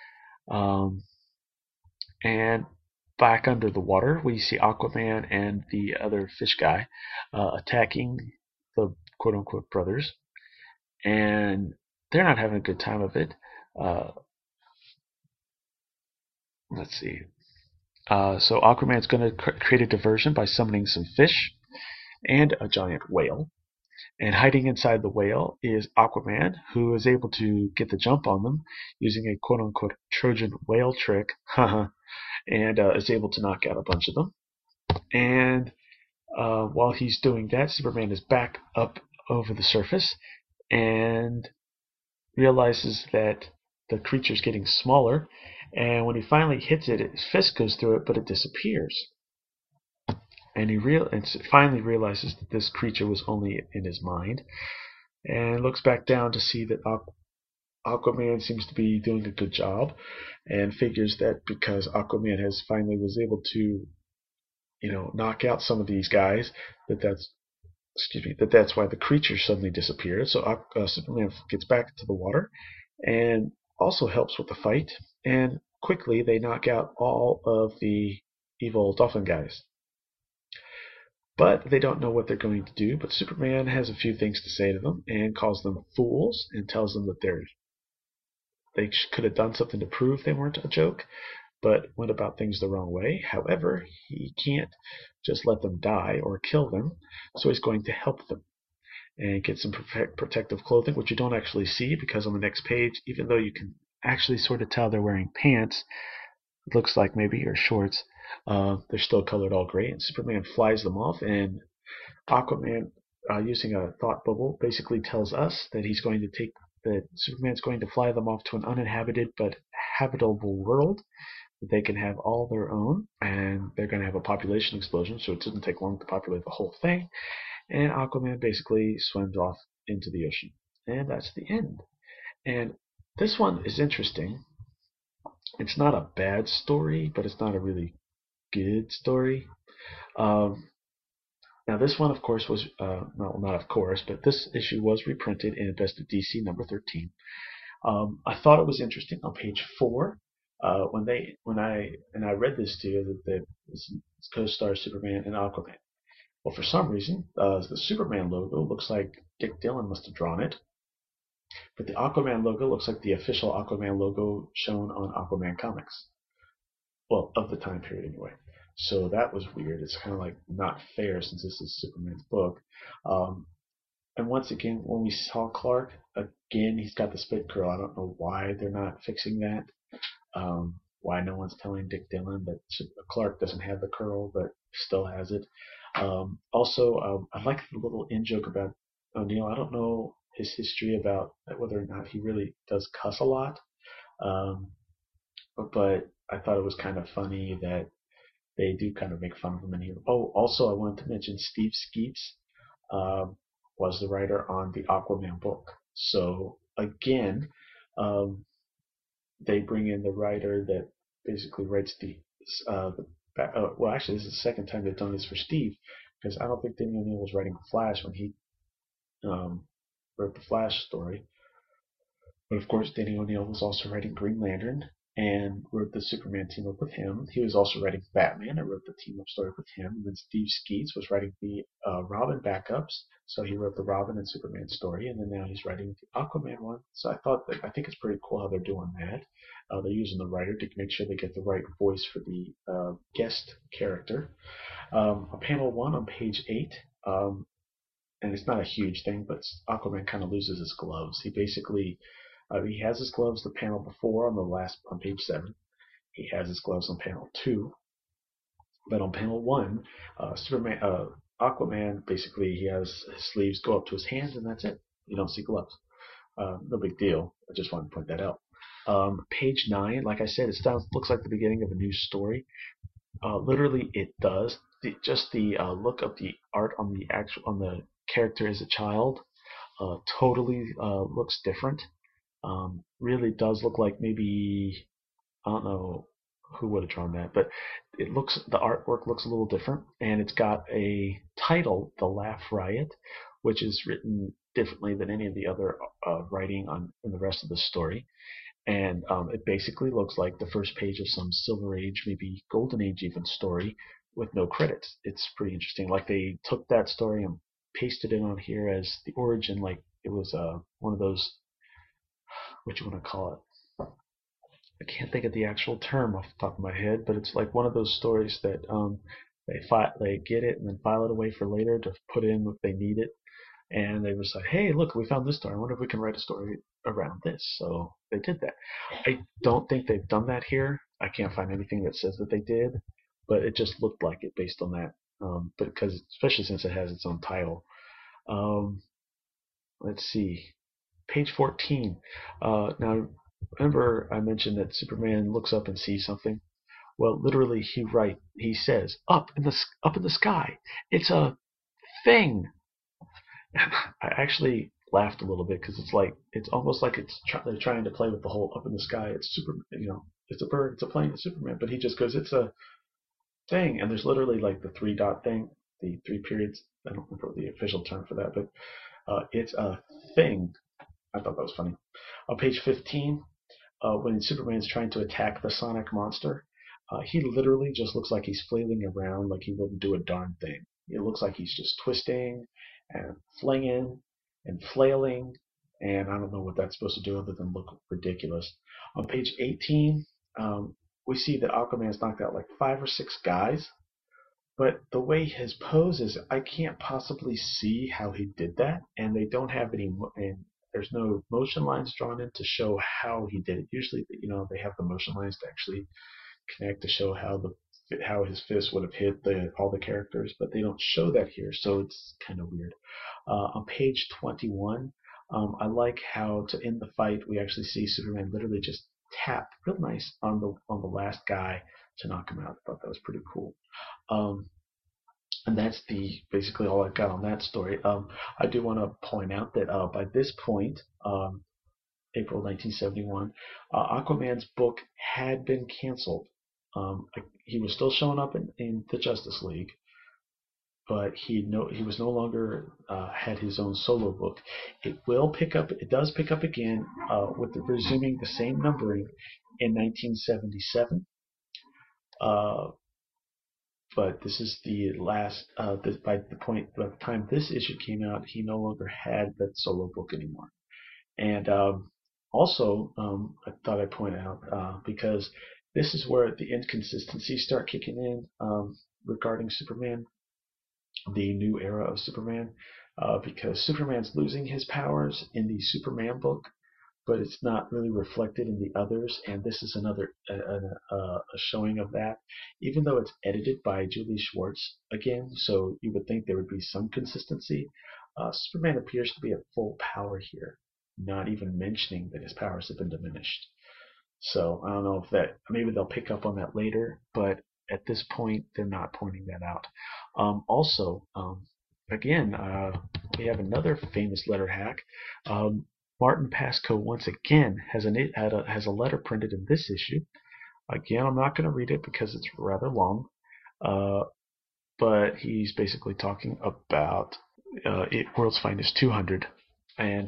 And back under the water, we see Aquaman and the other fish guy attacking the quote-unquote brothers. And they're not having a good time of it. Let's see. So Aquaman's going to create a diversion by summoning some fish and a giant whale. And hiding inside the whale is Aquaman, who is able to get the jump on them using a quote-unquote Trojan whale trick, and is able to knock out a bunch of them. And while he's doing that, Superman is back up over the surface and realizes that the creature's getting smaller. And when he finally hits it, his fist goes through it, but it disappears. And he finally realizes that this creature was only in his mind, and looks back down to see that Aquaman seems to be doing a good job, and figures that because Aquaman has finally was able to, knock out some of these guys, that's why the creature suddenly disappeared. So Superman gets back to the water, and also helps with the fight, and quickly they knock out all of the evil dolphin guys. But they don't know what they're going to do. But Superman has a few things to say to them and calls them fools and tells them that they could have done something to prove they weren't a joke, but went about things the wrong way. However, he can't just let them die or kill them, so he's going to help them. and get some protective clothing, which you don't actually see because on the next page, even though you can actually sort of tell they're wearing pants, it looks like maybe, or shorts, they're still colored all gray, and Superman flies them off, and Aquaman, using a thought bubble, basically tells us that Superman's going to fly them off to an uninhabited but habitable world that they can have all their own, and they're going to have a population explosion, so it doesn't take long to populate the whole thing. And Aquaman basically swims off into the ocean, and that's the end. And this one is interesting. It's not a bad story, but it's not a really good story. Um, Now, this one, of course, was not of course, but this issue was reprinted in Best of DC number 13. I thought it was interesting on page 4 when I read this to you that this co-star Superman and Aquaman. Well, for some reason, the Superman logo looks like Dick Dillon must have drawn it, but the Aquaman logo looks like the official Aquaman logo shown on Aquaman comics. Well, of the time period anyway. So that was weird. It's kind of like not fair since this is Superman's book. Um, and once again, when we saw Clark, again, he's got the split curl. I don't know why they're not fixing that. Why no one's telling Dick Dillon that Clark doesn't have the curl, but still has it. I like the little in joke about O'Neill. I don't know his history about whether or not he really does cuss a lot. Um, but I thought it was kind of funny that they do kind of make fun of him in here. Oh, also, I wanted to mention Steve Skeets um, was the writer on the Aquaman book. So again, um, they bring in the writer that basically writes well, actually, this is the second time they've done this for Steve, because I don't think Danny O'Neill was writing Flash when he um, wrote the Flash story. But of course, Danny O'Neill was also writing Green Lantern and wrote the Superman team up with him. He was also writing Batman. I wrote the team up story with him. And then Steve Skeets was writing the Robin backups. So he wrote the Robin and Superman story. And then now he's writing the Aquaman one. So I think it's pretty cool how they're doing that. They're using the writer to make sure they get the right voice for the guest character. On panel 1 on page 8, and it's not a huge thing, but Aquaman kind of loses his gloves. He has his gloves the panel before on page 7. He has his gloves on panel 2, but on panel 1, Aquaman basically he has his sleeves go up to his hands, and that's it. You don't see gloves. No big deal. I just wanted to point that out. Page 9, like I said, looks like the beginning of a new story. Literally, it does. Just the look of the art on the character as a child totally looks different. Really does look like maybe I don't know who would have drawn that, but the artwork looks a little different, and it's got a title, "The Laugh Riot," which is written differently than any of the other writing in the rest of the story. And it basically looks like the first page of some Silver Age, maybe Golden Age even story with no credits. It's pretty interesting. Like they took that story and pasted it on here as the origin, like it was one of those, what you want to call it. I can't think of the actual term off the top of my head, but it's like one of those stories that they get it and then file it away for later to put in if they need it. And they was like, hey, look, we found this story. I wonder if we can write a story around this. So they did that. I don't think they've done that here. I can't find anything that says that they did, but it just looked like it based on that. But because especially since it has its own title. Um, let's see, page 14. Now, remember I mentioned that Superman looks up and sees something. Well, literally, he says, up in the sky. It's a thing." I actually laughed a little bit because it's almost like they're trying to play with the whole up in the sky. It's super, it's a bird, it's a plane, it's Superman, but he just goes, "It's a thing," and there's literally like the three dot thing, the three periods. I don't remember the official term for that, but it's a thing. I thought that was funny. On page 15, when Superman's trying to attack the Sonic monster, he literally just looks like he's flailing around like he wouldn't do a darn thing. It looks like he's just twisting and flinging and flailing, and I don't know what that's supposed to do other than look ridiculous. On page 18, we see that Aquaman's knocked out like 5 or 6 guys, But the way his pose is, I can't possibly see how he did that, and they don't have any, and there's no motion lines drawn in to show how he did it. Usually, they have the motion lines to actually connect to show how his fist would have hit all the characters, but they don't show that here, so it's kind of weird. On page 21, I like how to end the fight we actually see Superman literally just tap real nice on the last guy to knock him out. I thought that was pretty cool. And that's basically all I've got on that story. I do want to point out that by this point, April 1971, Aquaman's book had been canceled. He was still showing up in the Justice League, but he was no longer had his own solo book. It does pick up again with resuming the same numbering in 1977. But this is the last. By the time this issue came out, he no longer had that solo book anymore. And also, I thought I'd point out because this is where the inconsistencies start kicking in regarding Superman, the new era of Superman, because Superman's losing his powers in the Superman book, but it's not really reflected in the others, and this is another a showing of that, even though it's edited by Julie Schwartz again, so you would think there would be some consistency. Superman appears to be at full power here, not even mentioning that his powers have been diminished. So I don't know if maybe they'll pick up on that later, but at this point they're not pointing that out. Also, again, we have another famous letter hack. Martin Pasco once again has a letter printed in this issue. Again, I'm not going to read it because it's rather long, but he's basically talking about World's Finest 200 and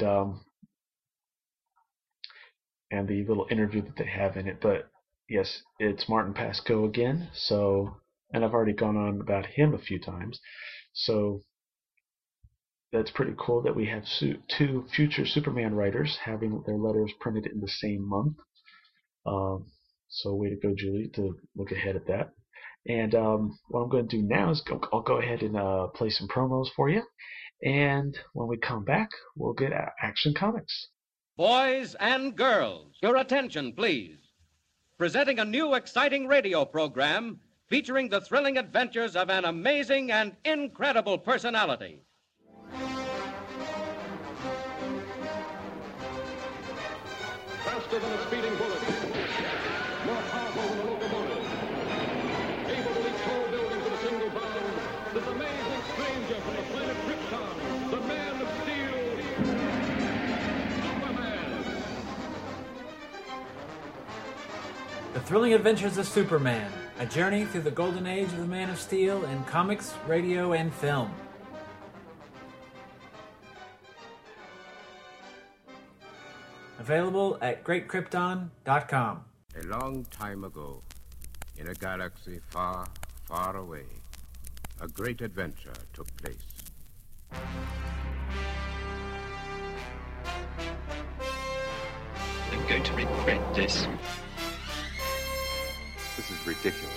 the little interview that they have in it. But yes, it's Martin Pasco again. So, and I've already gone on about him a few times. So that's pretty cool that we have two future Superman writers having their letters printed in the same month. So way to go, Julie, to look ahead at that. And what I'm going to do now is I'll go ahead and play some promos for you. And when we come back, we'll get Action Comics. Boys and girls, your attention, please. Presenting a new exciting radio program featuring the thrilling adventures of an amazing and incredible personality. Faster than a speeding bullet, more powerful than a locomotive, able to leap tall buildings with a single bound, this amazing stranger from the planet Krypton, the Man of Steel, Superman. The Thrilling Adventures of Superman, a journey through the golden age of the Man of Steel in comics, radio, and film. Available at GreatKrypton.com. A long time ago, in a galaxy far, far away, a great adventure took place. I'm going to regret this. This is ridiculous.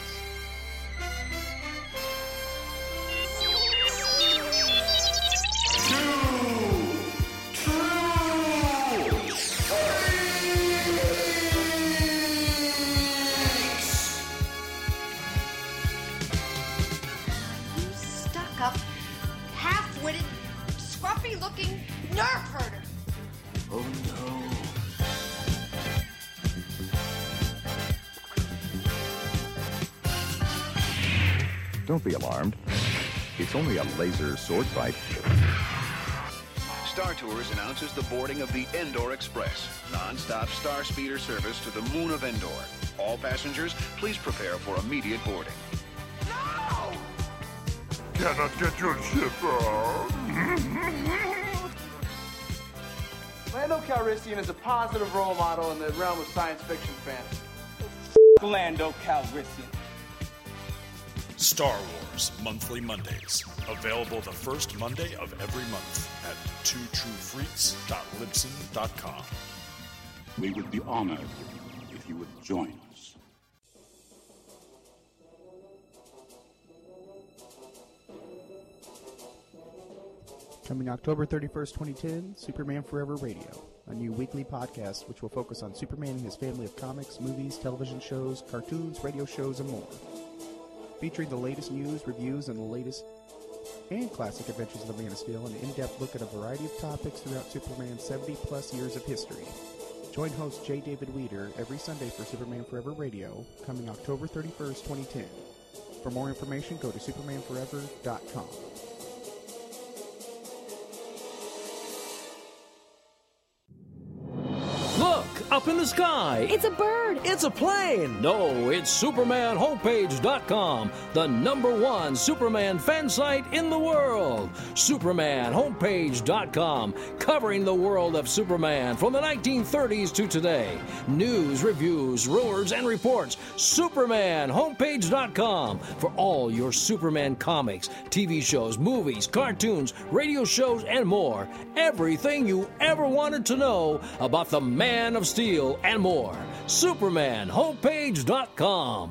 Half-witted, scruffy-looking nerf herder. Oh no. Don't be alarmed. It's only a laser sword fight. Star Tours announces the boarding of the Endor Express, non-stop star speeder service to the moon of Endor. All passengers, please prepare for immediate boarding. No! Cannot get your ship out. Lando Calrissian is a positive role model in the realm of science fiction fantasy. Lando Calrissian. Star Wars Monthly Mondays. Available the first Monday of every month at twotruefreaks.libsyn.com. We would be honored if you would join us. Coming October 31st, 2010, Superman Forever Radio, a new weekly podcast which will focus on Superman and his family of comics, movies, television shows, cartoons, radio shows, and more. Featuring the latest news, reviews, and the latest and classic adventures of the Man of Steel, an in-depth look at a variety of topics throughout Superman's 70-plus years of history. Join host J. David Weeder every Sunday for Superman Forever Radio, coming October 31st, 2010. For more information, go to supermanforever.com. Look, up in the sky. It's a bird. It's a plane. No, it's SupermanHomepage.com, the #1 Superman fan site in the world. SupermanHomepage.com, covering the world of Superman from the 1930s to today. News, reviews, rumors, and reports. SupermanHomepage.com for all your Superman comics, TV shows, movies, cartoons, radio shows, and more. Everything you ever wanted to know about the Man of Steel and more. SupermanHomepage.com.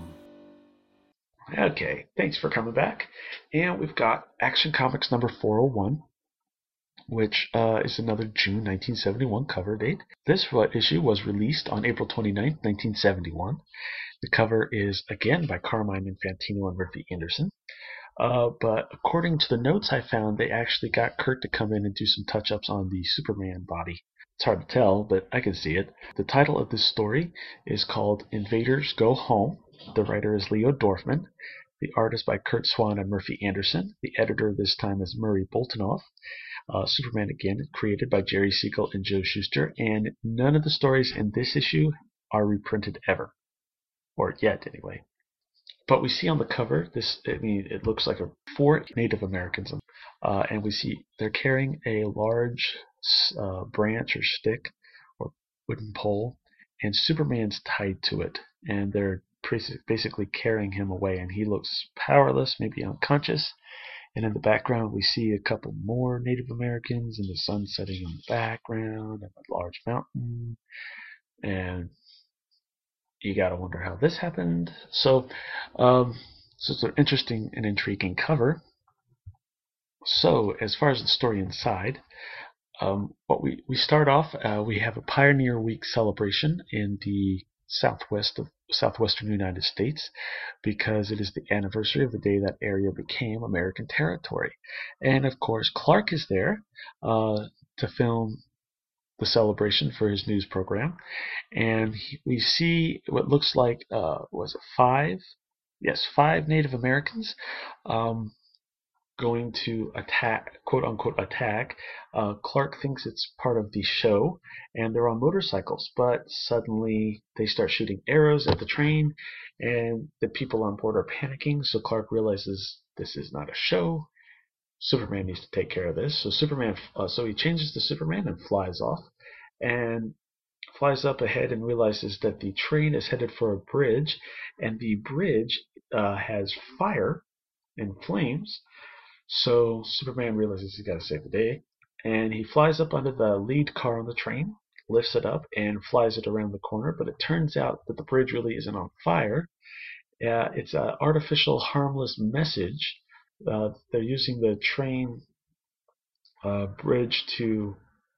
Okay, thanks for coming back. And we've got Action Comics number 401, which is another June 1971 cover date. This issue was released on April 29, 1971. The cover is, again, by Carmine Infantino and Murphy Anderson. But according to the notes I found, they actually got Kurt to come in and do some touch-ups on the Superman body. It's hard to tell, but I can see it. The title of this story is called Invaders Go Home. The writer is Leo Dorfman. The art is by Kurt Swan and Murphy Anderson. The editor this time is Murray Boltinoff. Superman, again, created by Jerry Siegel and Joe Shuster. And none of the stories in this issue are reprinted ever. Or yet, anyway. But we see on the cover, it looks like 4 Native Americans. And we see they're carrying a large branch or stick or wooden pole, and Superman's tied to it, and they're basically carrying him away, and he looks powerless, maybe unconscious. And in the background we see a couple more Native Americans, and the sun setting in the background, and a large mountain, and you gotta wonder how this happened. So it's an interesting and intriguing cover. So as far as the story inside, what we start off, we have a Pioneer Week celebration in the southwestern United States, because it is the anniversary of the day that area became American territory. And of course, Clark is there to film the celebration for his news program. And we see what looks like, was it 5? Yes, 5 Native Americans going to attack, quote unquote attack. Clark thinks it's part of the show, and they're on motorcycles, but suddenly they start shooting arrows at the train, and the people on board are panicking. So Clark realizes this is not a show. Superman needs to take care of this. So so he changes to Superman and flies off, and flies up ahead and realizes that the train is headed for a bridge, and the bridge has fire and flames. So Superman realizes he's got to save the day, and he flies up under the lead car on the train, lifts it up, and flies it around the corner. But it turns out that the bridge really isn't on fire. It's an artificial, harmless message. They're using the train bridge to,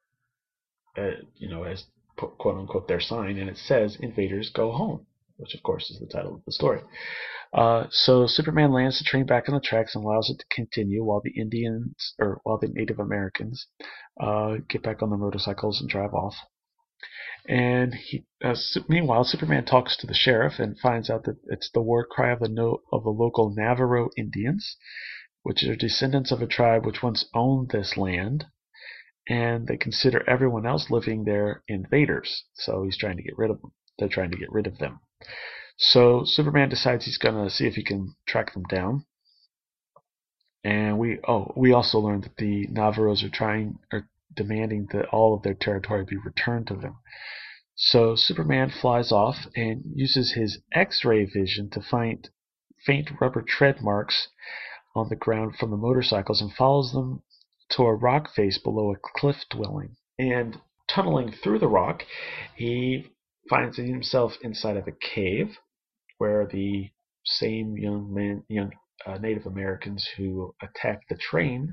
as quote unquote their sign, and it says "Invaders Go Home," which of course is the title of the story. So Superman lands the train back on the tracks and allows it to continue while the Native Americans get back on their motorcycles and drive off. And meanwhile, Superman talks to the sheriff and finds out that it's the war cry of the local Navajo Indians, which are descendants of a tribe which once owned this land, and they consider everyone else living there invaders. So he's trying to get rid of them. They're trying to get rid of them. So Superman decides he's going to see if he can track them down. And we also learned that the Navajos are demanding that all of their territory be returned to them. So Superman flies off and uses his X-ray vision to find faint rubber tread marks on the ground from the motorcycles, and follows them to a rock face below a cliff dwelling. And tunneling through the rock, he finds himself inside of a cave where the same young Native Americans who attacked the train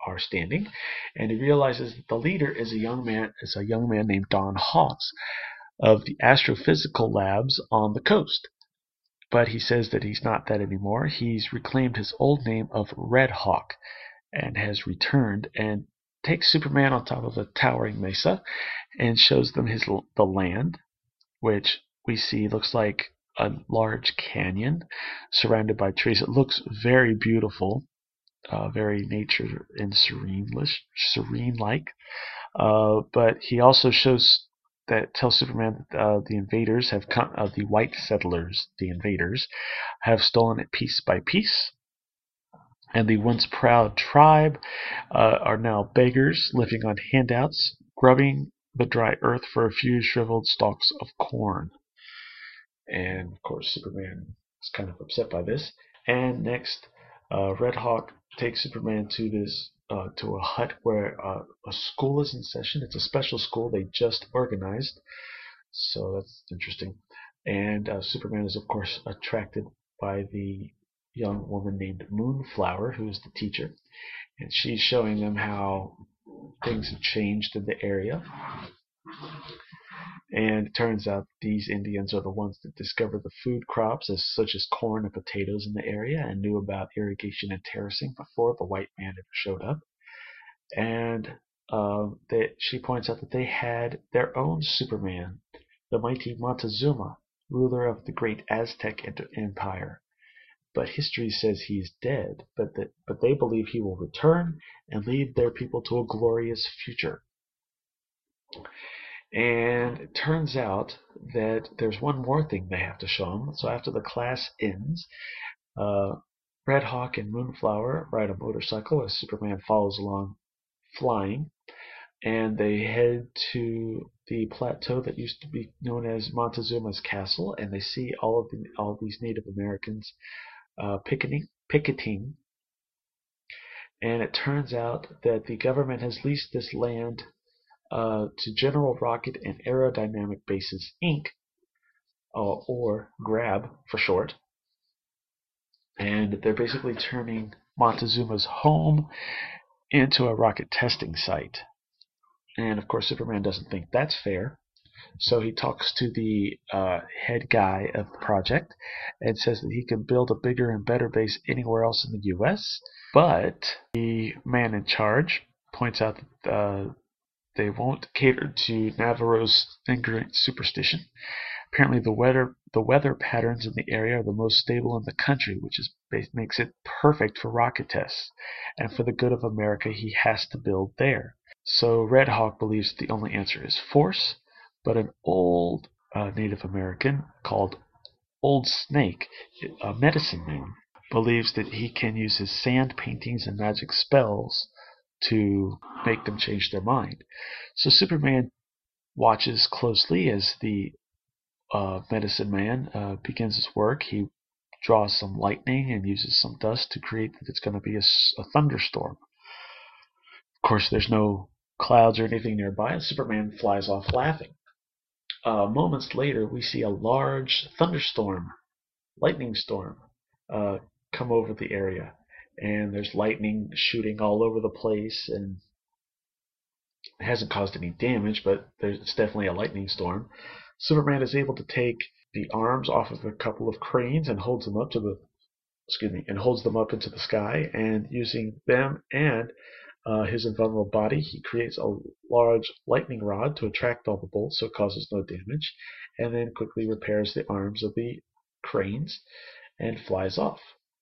are standing, and he realizes that the leader is a young man named Don Hawks of the astrophysical labs on the coast. But he says that he's not that anymore. He's reclaimed his old name of Red Hawk and has returned and takes Superman on top of a towering mesa and shows them the land, which we see looks like a large canyon surrounded by trees. It looks very beautiful, very nature and serene-like. But he also tells Superman that the invaders have come, the white settlers, the invaders, have stolen it piece by piece. And the once proud tribe are now beggars living on handouts, grubbing the dry earth for a few shriveled stalks of corn. And of course, Superman is kind of upset by this. And next, Red Hawk takes Superman to this to a hut where a school is in session. It's a special school they just organized, so that's interesting. And Superman is of course attracted by the young woman named Moonflower, who is the teacher, and she's showing them how things have changed in the area. And it turns out these Indians are the ones that discovered the food crops such as corn and potatoes in the area and knew about irrigation and terracing before the white man ever showed up. And she points out that they had their own Superman, the mighty Montezuma, ruler of the great Aztec Empire. But history says he is dead, but they believe he will return and lead their people to a glorious future. And it turns out that there's one more thing they have to show him. So after the class ends, Red Hawk and Moonflower ride a motorcycle as Superman follows along flying, and they head to the plateau that used to be known as Montezuma's Castle, and they see all these Native Americans picketing. And it turns out that the government has leased this land to General Rocket and Aerodynamic Bases, Inc., or GRAB for short. And they're basically turning Montezuma's home into a rocket testing site. And of course, Superman doesn't think that's fair. So he talks to the head guy of the project and says that he can build a bigger and better base anywhere else in the U.S. But the man in charge points out that they won't cater to Navarro's ignorant superstition. Apparently, the weather patterns in the area are the most stable in the country, which makes it perfect for rocket tests. And for the good of America, he has to build there. So Red Hawk believes the only answer is force, but an old Native American called Old Snake, a medicine man, believes that he can use his sand paintings and magic spells to make them change their mind. So Superman watches closely as the medicine man begins his work. He draws some lightning and uses some dust to create that it's going to be a thunderstorm. Of course, there's no clouds or anything nearby, and Superman flies off laughing. Moments later, we see a large lightning storm, come over the area. And there's lightning shooting all over the place, and it hasn't caused any damage, but it's definitely a lightning storm. Superman is able to take the arms off of a couple of cranes and holds them up into the sky, and using them and his invulnerable body, he creates a large lightning rod to attract all the bolts so it causes no damage, and then quickly repairs the arms of the cranes and flies off.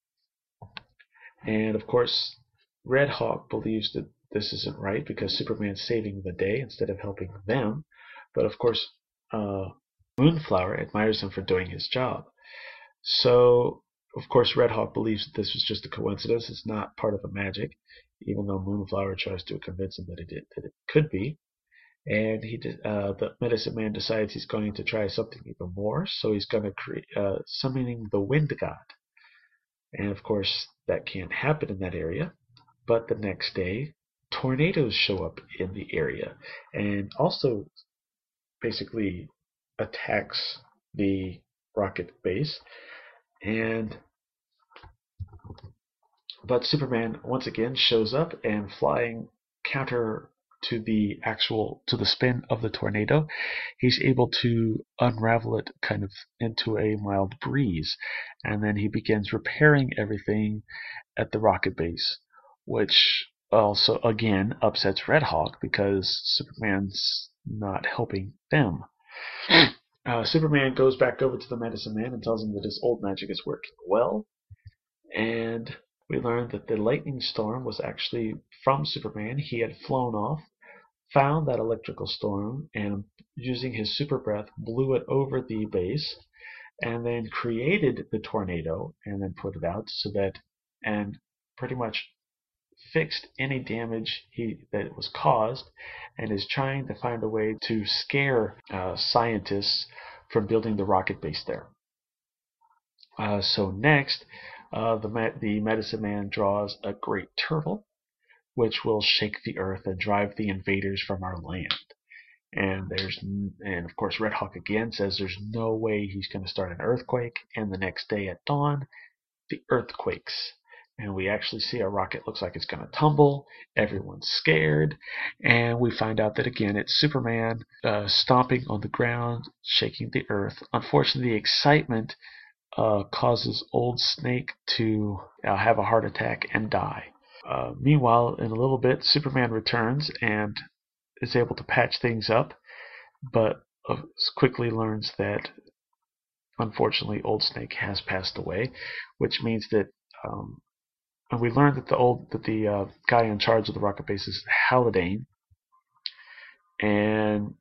And of course, Red Hawk believes that this isn't right because Superman's saving the day instead of helping them. But of course, Moonflower admires him for doing his job. So, of course, Red Hawk believes that this was just a coincidence. It's not part of the magic, even though Moonflower tries to convince him that it could be. And the medicine man decides he's going to try something even more. So he's going to create summoning the Wind God. And of course, that can't happen in that area. But the next day, tornadoes show up in the area and also basically attacks the rocket base. And But Superman once again shows up, and flying counter to the spin of the tornado, he's able to unravel it kind of into a mild breeze, and then he begins repairing everything at the rocket base, which also again upsets Red Hawk because Superman's not helping them. Superman goes back over to the Medicine Man and tells him that his old magic is working well, and we learn that the lightning storm was actually from Superman. He had flown off, found that electrical storm, and using his super breath blew it over the base, and then created the tornado, and then put it out and pretty much fixed any damage that was caused, and is trying to find a way to scare scientists from building the rocket base there. So next, the Medicine Man draws a great turtle, which will shake the earth and drive the invaders from our land. And of course Red Hawk again says there's no way he's going to start an earthquake. And the next day at dawn, the earth quakes, and we actually see a rocket looks like it's going to tumble. Everyone's scared, and we find out that again it's Superman stomping on the ground, shaking the earth. Unfortunately, the excitement causes Old Snake to have a heart attack and die. Meanwhile, in a little bit, Superman returns and is able to patch things up, but quickly learns that unfortunately Old Snake has passed away, which means that and we learned that the guy in charge of the rocket base is Haldane, and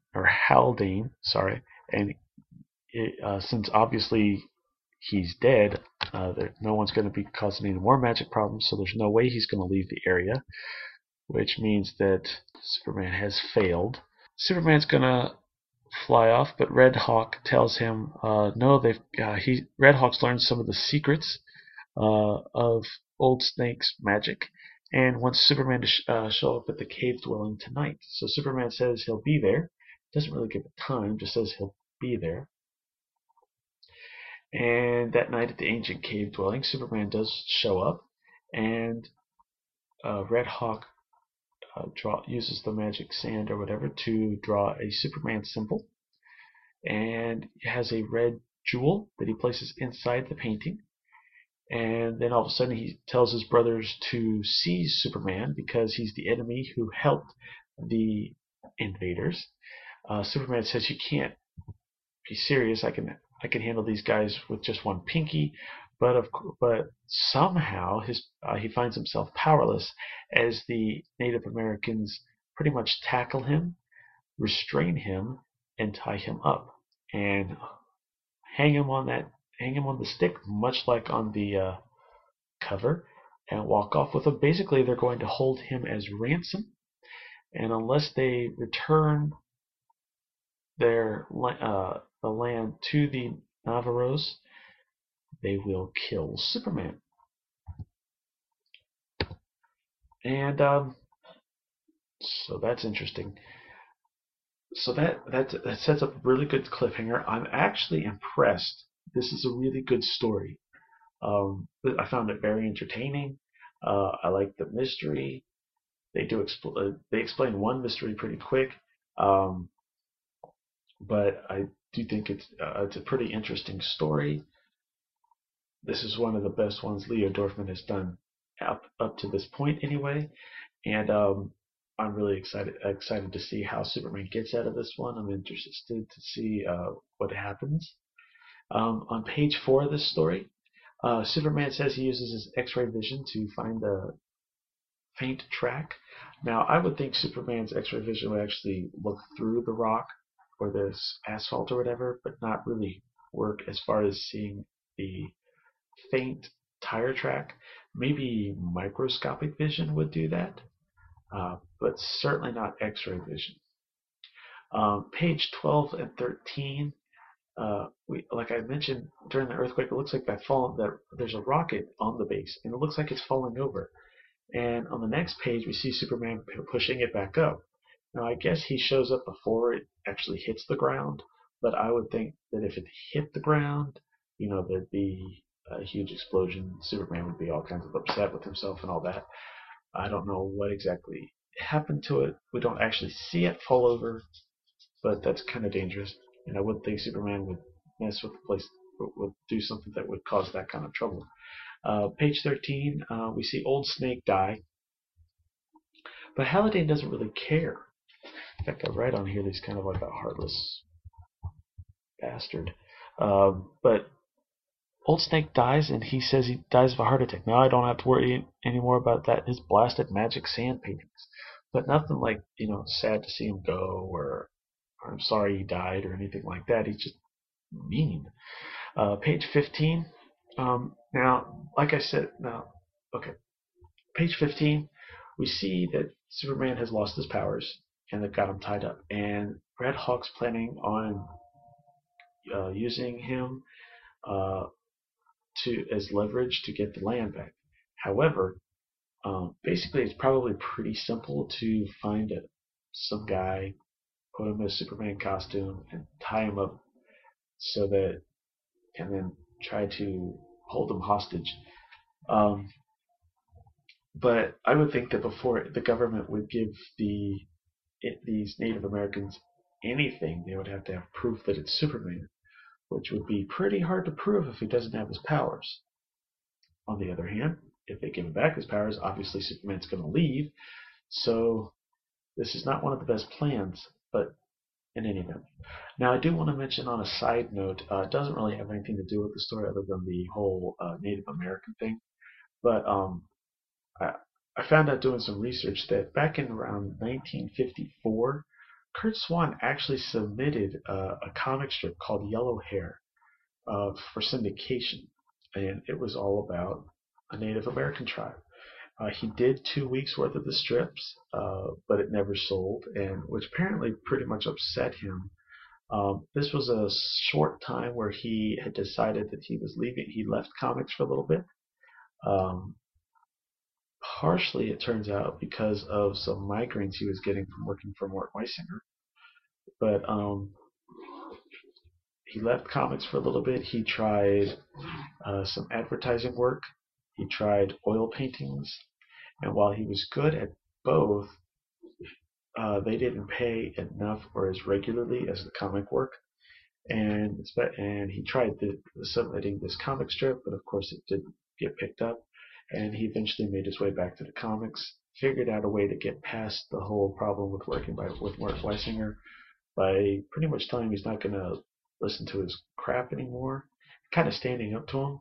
since obviously he's dead, no one's going to be causing any more magic problems, so there's no way he's going to leave the area, which means that Superman has failed. Superman's going to fly off, but Red Hawk tells him Red Hawk's learned some of the secrets of Old Snake's magic, and wants Superman to show up at the cave dwelling tonight. So Superman says he'll be there. Doesn't really give a time, just says he'll be there. And that night at the ancient cave dwelling, Superman does show up, and Red Hawk uses the magic sand or whatever to draw a Superman symbol, and it has a red jewel that he places inside the painting. And then all of a sudden he tells his brothers to seize Superman because he's the enemy who helped the invaders. Superman says, "You can't be serious. I can handle these guys with just one pinky." But somehow he finds himself powerless as the Native Americans pretty much tackle him, restrain him, and tie him up and hang him on the stick, much like on the cover, and walk off with him. Basically, they're going to hold him as ransom, and unless they return the land to the Navarros, they will kill Superman. And so that's interesting. So that sets up a really good cliffhanger. I'm actually impressed. This is a really good story. I found it very entertaining. I like the mystery. They explain one mystery pretty quick, but I do think it's a pretty interesting story. This is one of the best ones Leo Dorfman has done up to this point, anyway. And I'm really excited to see how Superman gets out of this one. I'm interested to see what happens. On page 4 of this story, Superman says he uses his X-ray vision to find the faint track. Now, I would think Superman's X-ray vision would actually look through the rock or the asphalt or whatever, but not really work as far as seeing the faint tire track. Maybe microscopic vision would do that, but certainly not X-ray vision. Page 12 and 13. Like I mentioned during the earthquake, it looks like that there's a rocket on the base, and it looks like it's falling over. And on the next page, we see Superman pushing it back up. Now, I guess he shows up before it actually hits the ground, but I would think that if it hit the ground, there'd be a huge explosion. Superman would be all kinds of upset with himself and all that. I don't know what exactly happened to it. We don't actually see it fall over, but that's kind of dangerous. And I wouldn't think Superman would mess with the place, would do something that would cause that kind of trouble. Page 13, we see Old Snake die, but Halliday doesn't really care. In fact, I write on here that he's kind of like a heartless bastard. But Old Snake dies, and he says he dies of a heart attack. Now I don't have to worry anymore about that. His blasted magic sand paintings, but nothing like, sad to see him go, or I'm sorry he died, or anything like that. He's just mean. Page 15. Now, like I said, page 15, we see that Superman has lost his powers, and they've got him tied up. And Red Hawk's planning on using him as leverage to get the land back. However, basically it's probably pretty simple to find some guy, put him in a Superman costume, and tie him up and then try to hold him hostage. But I would think that before the government would give these Native Americans anything, they would have to have proof that it's Superman, which would be pretty hard to prove if he doesn't have his powers. On the other hand, if they give him back his powers, obviously Superman's going to leave. So this is not one of the best plans, but in any event. Now I do want to mention on a side note, it doesn't really have anything to do with the story other than the whole Native American thing, but I found out doing some research that back in around 1954, Curt Swan actually submitted a comic strip called Yellow Hair for syndication, and it was all about a Native American tribe. He did 2 weeks worth of the strips, but it never sold, and which apparently pretty much upset him. This was a short time where he had decided that he was leaving. He left comics for a little bit. Partially, it turns out, because of some migraines he was getting from working for Mort Weisinger. But he left comics for a little bit. He tried some advertising work. He tried oil paintings. And while he was good at both, they didn't pay enough or as regularly as the comic work. And he tried submitting this comic strip, but of course it didn't get picked up. And he eventually made his way back to the comics, figured out a way to get past the whole problem with working with Mort Weisinger by pretty much telling him he's not going to listen to his crap anymore, kind of standing up to him.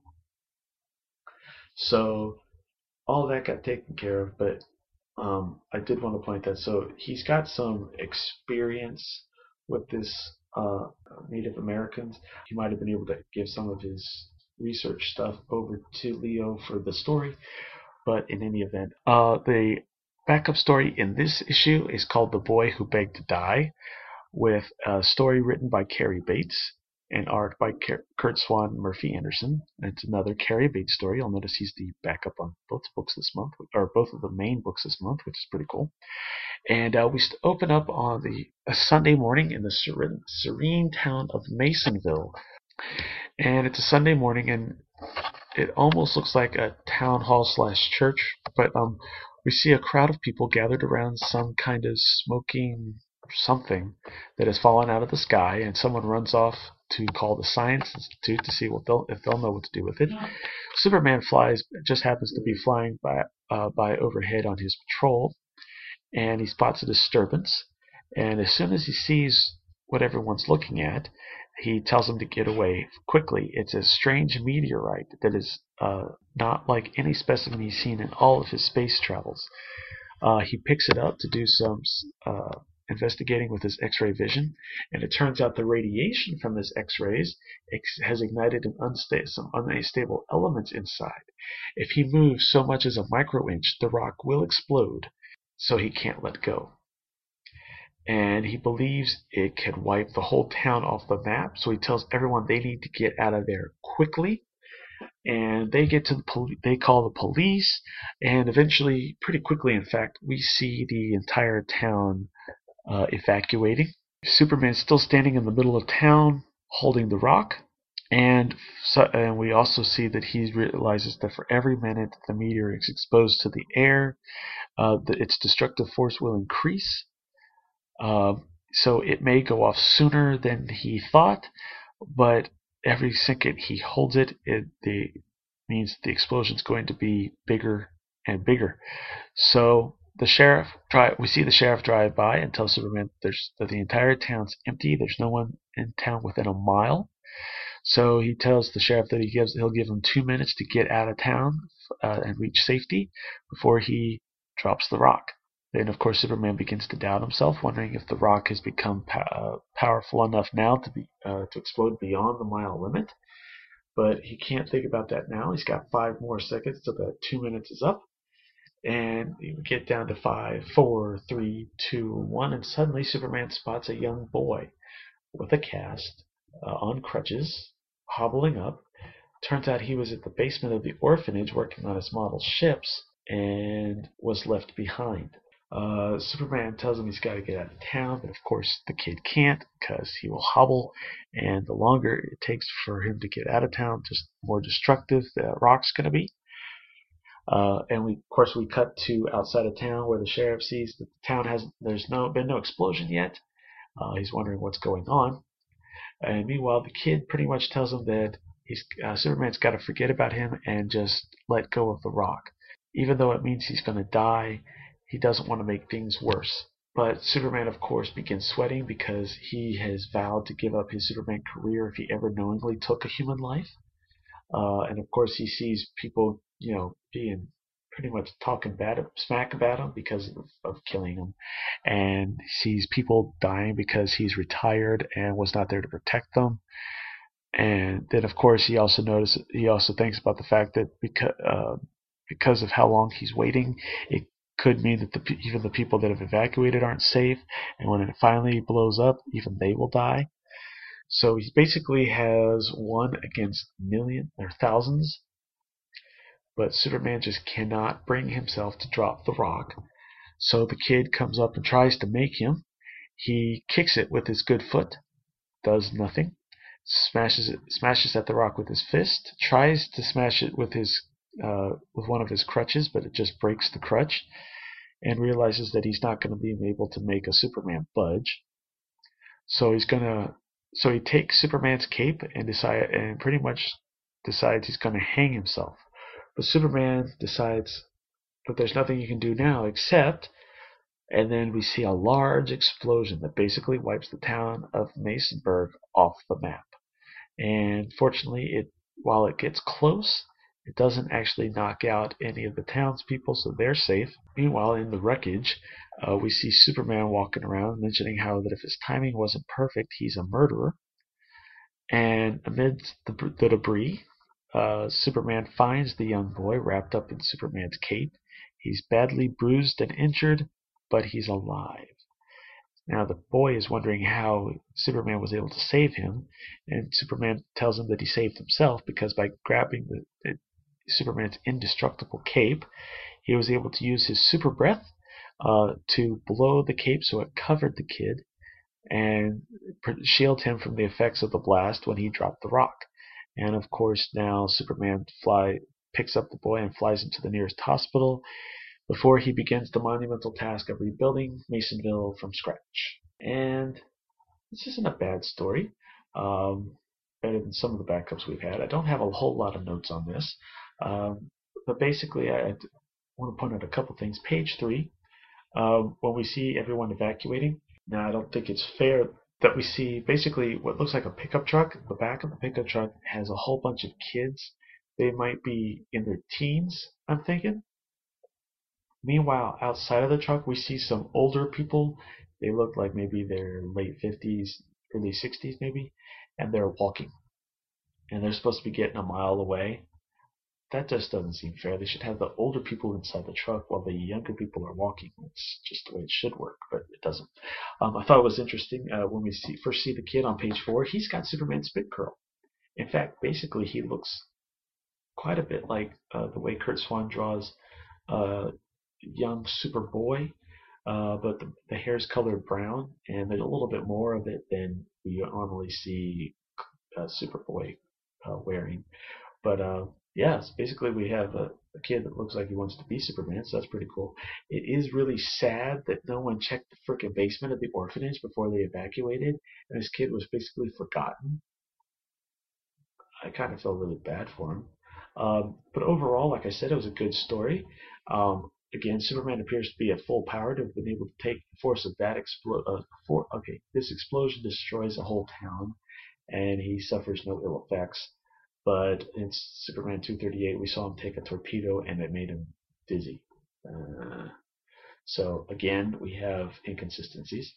So all that got taken care of, but I did want to point that. So he's got some experience with this Native Americans. He might have been able to give some of his research stuff over to Leo for the story, but in any event, the backup story in this issue is called The Boy Who Begged to Die, with a story written by Cary Bates and art by Curt Swan and Murphy Anderson. It's another Cary Bates story. You'll notice he's the backup on both books this month, or both of the main books this month, which is pretty cool. And we open up on a Sunday morning in the serene town of Masonville. And it's a Sunday morning, and it almost looks like a town hall / church, but we see a crowd of people gathered around some kind of smoking something that has fallen out of the sky, and someone runs off to call the Science Institute to see if they'll know what to do with it. Superman just happens to be flying by overhead on his patrol, and he spots a disturbance, and as soon as he sees what everyone's looking at, he tells them to get away quickly. It's a strange meteorite that is not like any specimen he's seen in all of his space travels. He picks it up to do some investigating with his X-ray vision, and it turns out the radiation from this X-rays has ignited some unstable elements inside. If he moves so much as a micro-inch, the rock will explode, so he can't let go. And he believes it can wipe the whole town off the map, so he tells everyone they need to get out of there quickly. And they get to they call the police, and eventually, pretty quickly in fact, we see the entire town evacuating. Superman's still standing in the middle of town holding the rock, And we also see that he realizes that for every minute the meteor is exposed to the air, its destructive force will increase. So it may go off sooner than he thought, but every second he holds it, means the explosion is going to be bigger and bigger. So we see the sheriff drive by and tell Superman that the entire town's empty. There's no one in town within a mile. So he tells the sheriff that he'll give him 2 minutes to get out of town and reach safety before he drops the rock. Then, of course, Superman begins to doubt himself, wondering if the rock has become powerful enough now to explode beyond the mile limit. But he can't think about that now. He's got 5 more seconds till the 2 minutes is up. And we get down to 5, 4, 3, 2, 1, and suddenly Superman spots a young boy with a cast on crutches, hobbling up. Turns out he was at the basement of the orphanage working on his model ships and was left behind. Superman tells him he's got to get out of town, but of course the kid can't because he will hobble, and the longer it takes for him to get out of town, just more destructive the rock's going to be. And we cut to outside of town where the sheriff sees that the town there's been no explosion yet. He's wondering what's going on. And meanwhile, the kid pretty much tells him that Superman's got to forget about him and just let go of the rock. Even though it means he's going to die, he doesn't want to make things worse. But Superman, of course, begins sweating because he has vowed to give up his Superman career if he ever knowingly took a human life. And of course, he sees people, being pretty much talking smack about him because of killing him, and he sees people dying because he's retired and was not there to protect them. And then, of course, he also thinks about the fact that because of how long he's waiting, it could mean that even the people that have evacuated aren't safe, and when it finally blows up, even they will die. So he basically has one against thousands. But Superman just cannot bring himself to drop the rock. So the kid comes up and tries to make him. He kicks it with his good foot, does nothing. Smashes at the rock with his fist. Tries to smash it with one of his crutches, but it just breaks the crutch. And realizes that he's not going to be able to make a Superman budge. So he takes Superman's cape and pretty much decides he's going to hang himself. But Superman decides that there's nothing you can do now except, and then we see a large explosion that basically wipes the town of Masonburg off the map. And fortunately, while it gets close, it doesn't actually knock out any of the townspeople, so they're safe. Meanwhile, in the wreckage, we see Superman walking around, mentioning how that if his timing wasn't perfect, he's a murderer. And amidst the debris, Superman finds the young boy wrapped up in Superman's cape. He's badly bruised and injured, but he's alive. Now the boy is wondering how Superman was able to save him, and Superman tells him that he saved himself because by grabbing Superman's indestructible cape, he was able to use his super breath to blow the cape so it covered the kid and shield him from the effects of the blast when he dropped the rock. And of course, now Superman picks up the boy and flies him to the nearest hospital before he begins the monumental task of rebuilding Masonville from scratch. And this isn't a bad story. Better than some of the backups we've had. I don't have a whole lot of notes on this. But basically, I want to point out a couple things. Page 3, when we see everyone evacuating. Now, I don't think it's fair that we see basically what looks like a pickup truck. The back of the pickup truck has a whole bunch of kids. They might be in their teens, I'm thinking. Meanwhile, outside of the truck, we see some older people. They look like maybe they're late 50s, early 60s maybe, and they're walking. And they're supposed to be getting a mile away. That just doesn't seem fair. They should have the older people inside the truck while the younger people are walking. It's just the way it should work, but it doesn't. I thought it was interesting when we first see the kid on page 4. He's got Superman's spit curl. In fact, basically he looks quite a bit like the way Curt Swan draws young Superboy, but the hair's colored brown, and there's a little bit more of it than we normally see Superboy wearing. But yes, basically we have a kid that looks like he wants to be Superman, so that's pretty cool. It is really sad that no one checked the frickin' basement of the orphanage before they evacuated, and this kid was basically forgotten. I kind of felt really bad for him. But overall, like I said, it was a good story. Again, Superman appears to be at full power to have been able to take the force of that this explosion destroys a whole town, and he suffers no ill effects. But in Superman 238, we saw him take a torpedo, and it made him dizzy. So again, we have inconsistencies.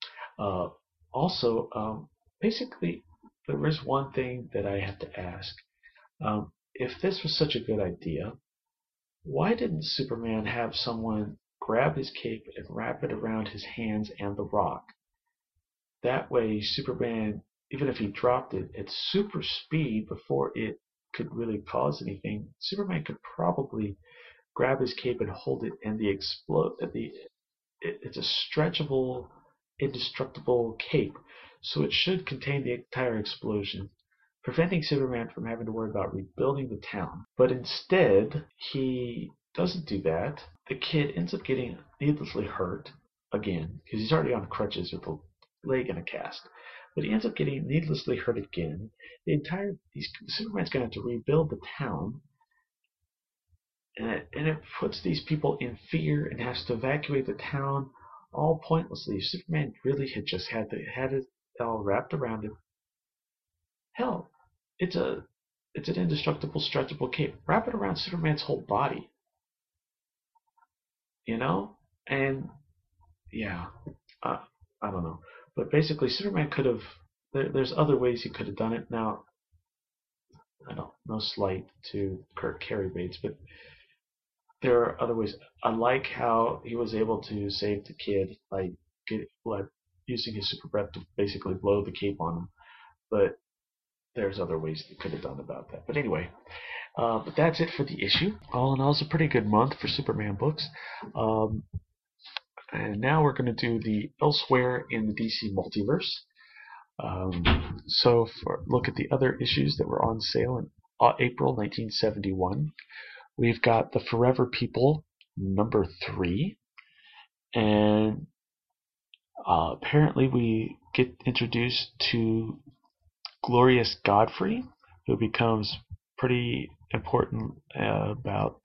Also, basically, there is one thing that I have to ask. If this was such a good idea, why didn't Superman have someone grab his cape and wrap it around his hands and the rock? That way, Superman, even if he dropped it at super speed before it could really cause anything, Superman could probably grab his cape and hold it, and it's a stretchable, indestructible cape, so it should contain the entire explosion, preventing Superman from having to worry about rebuilding the town. But instead, he doesn't do that. The kid ends up getting needlessly hurt again, because he's already on crutches with a leg in a cast. But he ends up getting needlessly hurt again. Superman's going to have to rebuild the town, and it puts these people in fear and has to evacuate the town all pointlessly. Superman really had just had it all wrapped around him. Hell, it's an indestructible, stretchable cape. Wrap it around Superman's whole body. And yeah, I don't know. But basically, Superman could have. There's other ways he could have done it. Now, no slight to Cary Bates, but there are other ways. I like how he was able to save the kid by using his super breath to basically blow the cape on him. But there's other ways they could have done about that. But anyway, but that's it for the issue. All in all, it's a pretty good month for Superman books. And now we're going to do the Elsewhere in the DC Multiverse. So look at the other issues that were on sale in April 1971. We've got The Forever People, number 3. And apparently we get introduced to Glorious Godfrey, who becomes pretty important about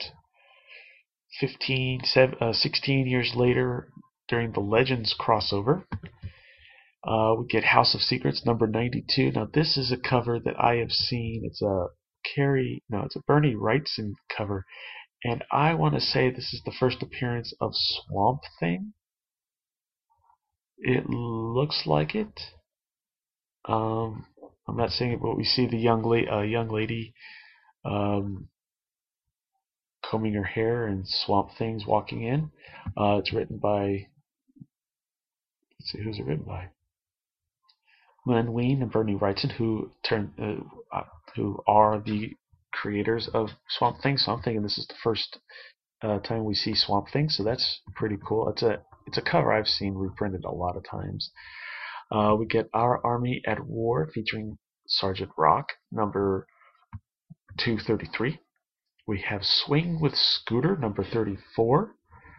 16 years later during the Legends crossover. We get House of Secrets number 92. Now this is a cover that I have seen. It's a Bernie Wrightson cover, and I want to say this is the first appearance of Swamp Thing. It looks like it. I'm not saying it, but we see the young lady combing her hair, and Swamp Thing's walking in. It's written by. Let's see, who's it written by? Len Wein and Bernie Wrightson, who are the creators of Swamp Thing. And this is the first time we see Swamp Thing, so that's pretty cool. It's a cover I've seen reprinted a lot of times. We get Our Army at War, featuring Sergeant Rock, number 233. We have Swing with Scooter, number 34.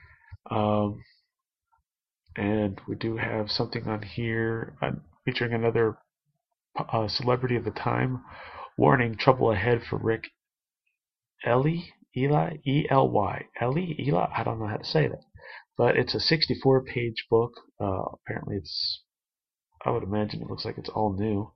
And we do have something on here featuring another celebrity of the time. Warning, trouble ahead for Rick Eli, E-L-Y. Eli? I don't know how to say that. But it's a 64-page book. Apparently I would imagine it looks like it's all new.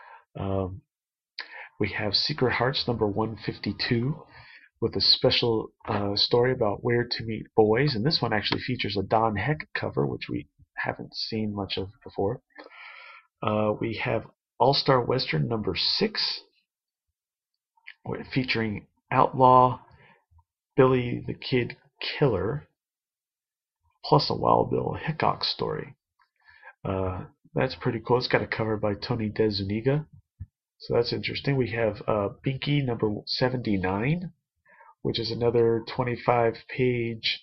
We have Secret Hearts, number 152, with a special story about Where to Meet Boys. And this one actually features a Don Heck cover, which we haven't seen much of before. We have All-Star Western number 6, featuring Outlaw Billy the Kid Killer, plus a Wild Bill Hickok story. That's pretty cool. It's got a cover by Tony DeZuniga, so that's interesting. We have Binky number 79, which is another 25-page,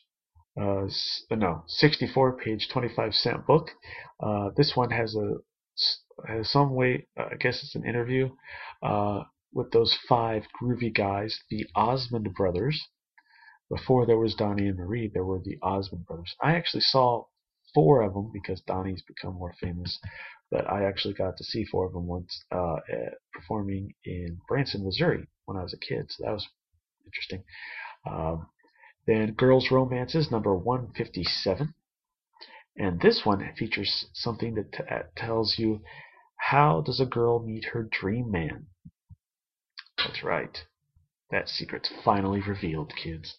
64-page, 25-cent book. This one has some way, I guess it's an interview, with those 5 groovy guys, the Osmond brothers. Before there was Donnie and Marie, there were the Osmond brothers. I actually saw 4 of them because Donnie's become more famous, but I actually got to see 4 of them once performing in Branson, Missouri when I was a kid, so that was interesting. Then Girls' Romances, number 157. And this one features something that tells you, how does a girl meet her dream man? That's right. That secret's finally revealed, kids.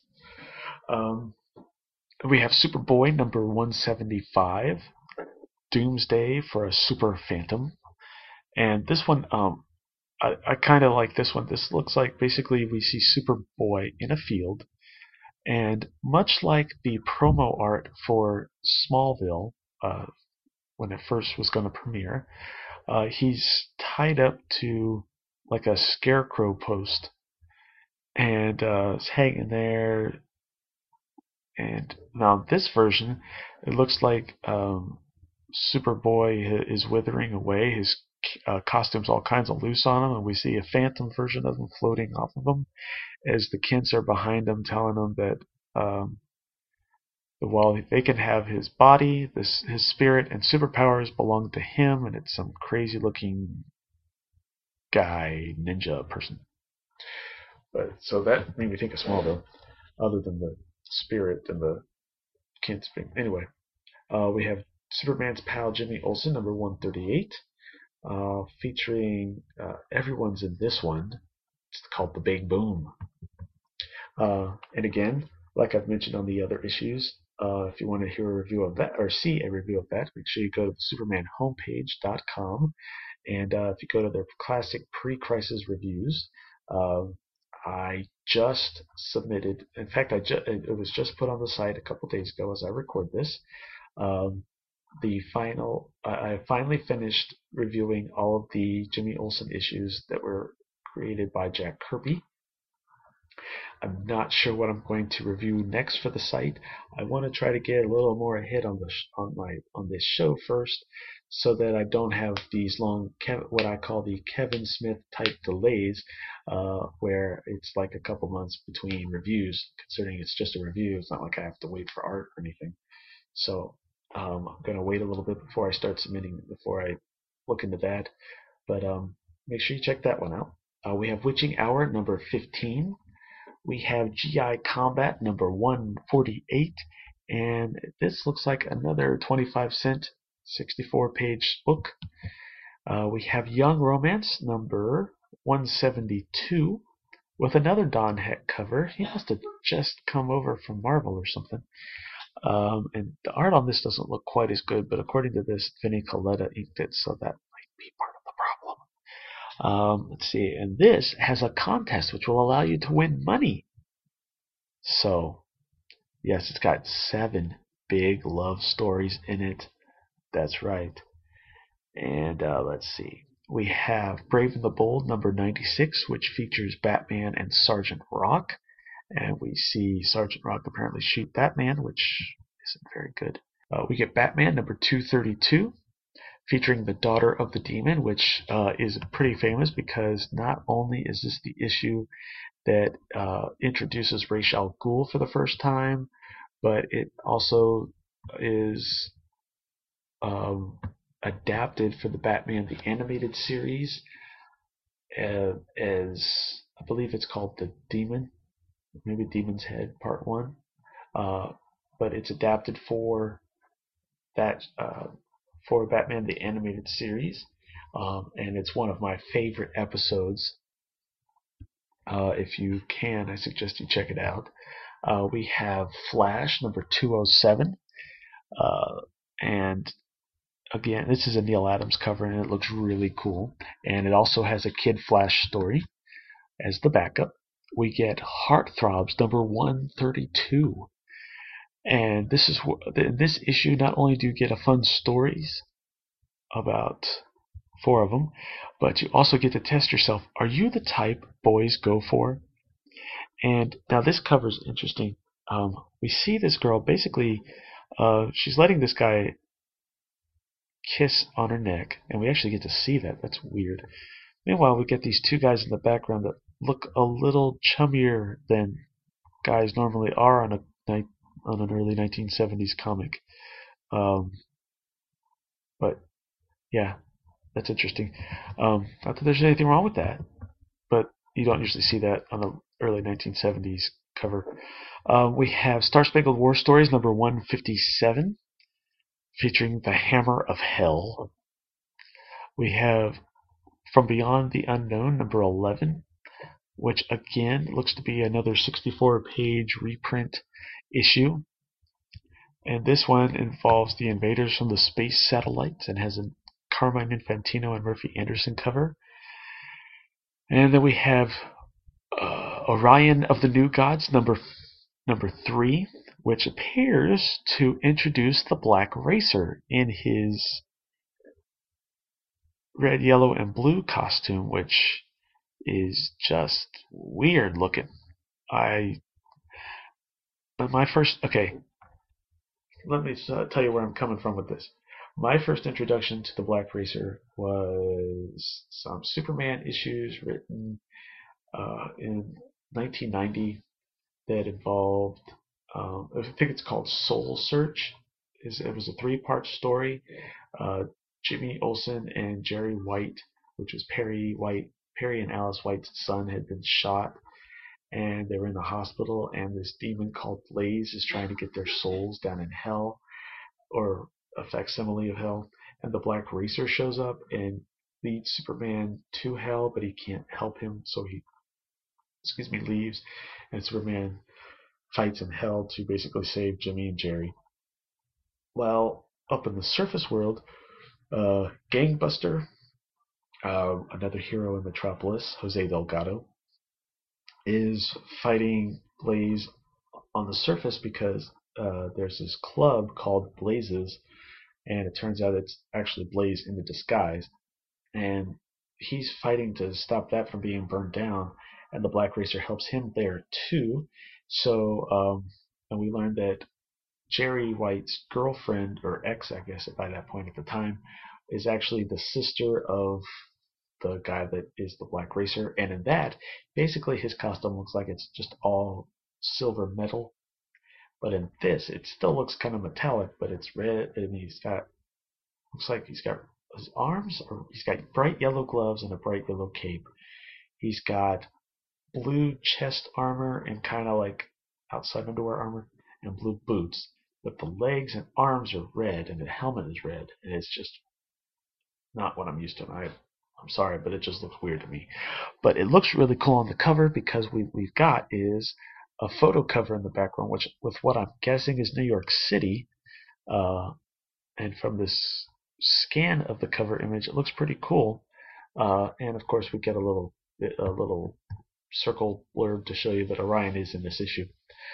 We have Superboy number 175, Doomsday for a Super Phantom. And this one, I kind of like this one. This looks like basically we see Superboy in a field. And much like the promo art for Smallville, when it first was going to premiere, he's tied up to like a scarecrow post and is hanging there. And now this version, it looks like Superboy is withering away. His costume's all kinds of loose on him, and we see a phantom version of him floating off of him as the Kents are behind him, telling him that well, they can have his body, his spirit, and superpowers belong to him, and it's some crazy-looking guy, ninja person. But so that made me think of Smallville, other than the spirit and the Kents thing. Anyway, we have Superman's pal Jimmy Olsen, number 138, featuring everyone's in this one. It's called The Big Boom. And again, like I've mentioned on the other issues, if you want to hear a review of that or see a review of that, make sure you go to the SupermanHomepage.com, and if you go to their classic pre-crisis reviews, I just submitted. In fact, it was just put on the site a couple days ago as I record this. I finally finished reviewing all of the Jimmy Olsen issues that were created by Jack Kirby. I'm not sure what I'm going to review next for the site. I want to try to get a little more ahead on this show first, so that I don't have these long, what I call the Kevin Smith type delays, where it's like a couple months between reviews. Considering it's just a review, it's not like I have to wait for art or anything. So I'm going to wait a little bit before I start submitting, before I look into that. But make sure you check that one out. We have Witching Hour number 15. We have GI Combat number 148, and this looks like another 25-cent, 64-page book. We have Young Romance number 172 with another Don Heck cover. He must have just come over from Marvel or something. And the art on this doesn't look quite as good, but according to this, Vinnie Coletta inked it, so that might be part of the problem. Let's see, and this has a contest which will allow you to win money. So, yes, it's got 7 big love stories in it. That's right. And let's see, we have Brave and the Bold number 96, which features Batman and Sergeant Rock. And we see Sergeant Rock apparently shoot Batman, which isn't very good. We get Batman number 232. Featuring the Daughter of the Demon, which is pretty famous because not only is this the issue that introduces Ra's al Ghul for the first time, but it also is adapted for the Batman the Animated Series as, I believe it's called The Demon, maybe Demon's Head Part 1, but it's adapted for that for Batman the Animated Series, and it's one of my favorite episodes. If you can, I suggest you check it out. We have Flash number 207, and again, this is a Neil Adams cover, and it looks really cool. And it also has a Kid Flash story as the backup. We get Heartthrobs number 132. And this is in this issue, not only do you get a fun stories, about 4 of them, but you also get to test yourself. Are you the type boys go for? And now this cover is interesting. We see this girl basically, she's letting this guy kiss on her neck, and we actually get to see that. That's weird. Meanwhile, we get these two guys in the background that look a little chummier than guys normally are on an early 1970s comic. But yeah, that's interesting. Not that there's anything wrong with that, but you don't usually see that on an early 1970s cover. We have Star Spangled War Stories number 157, featuring the Hammer of Hell. We have From Beyond the Unknown number 11, which again looks to be another 64-page reprint issue. And this one involves the invaders from the space satellites and has a Carmine Infantino and Murphy Anderson cover. And then we have Orion of the New Gods number 3, which appears to introduce the Black Racer in his red, yellow, and blue costume, which is just weird looking. Let me tell you where I'm coming from with this. My first introduction to the Black Racer was some Superman issues written in 1990 that involved, I think it's called Soul Search. It was a 3-part story. Jimmy Olsen and Jerry White, which was Perry and Alice White's son, had been shot, and they were in the hospital, and this demon called Blaze is trying to get their souls down in hell, or a facsimile of hell, and the Black Racer shows up and leads Superman to hell, but he can't help him, so he leaves, and Superman fights in hell to basically save Jimmy and Jerry. Well, up in the surface world, Gangbuster, another hero in Metropolis, Jose Delgado, is fighting Blaze on the surface because there's this club called Blazes, and it turns out it's actually Blaze in the disguise, and he's fighting to stop that from being burned down, and the Black Racer helps him there too. So, and we learned that Jerry White's girlfriend, or ex, I guess, by that point at the time, is actually the sister of the guy that is the Black Racer, and in that, basically his costume looks like it's just all silver metal, but in this, it still looks kind of metallic, but it's red, and looks like he's got his arms, or he's got bright yellow gloves and a bright yellow cape. He's got blue chest armor and kind of like outside underwear armor, and blue boots, but the legs and arms are red, and the helmet is red, and it's just not what I'm used to. I'm sorry, but it just looks weird to me. But it looks really cool on the cover because we've got is a photo cover in the background, which with what I'm guessing is New York City. And from this scan of the cover image, it looks pretty cool. And of course, we get a little circle blurb to show you that Orion is in this issue.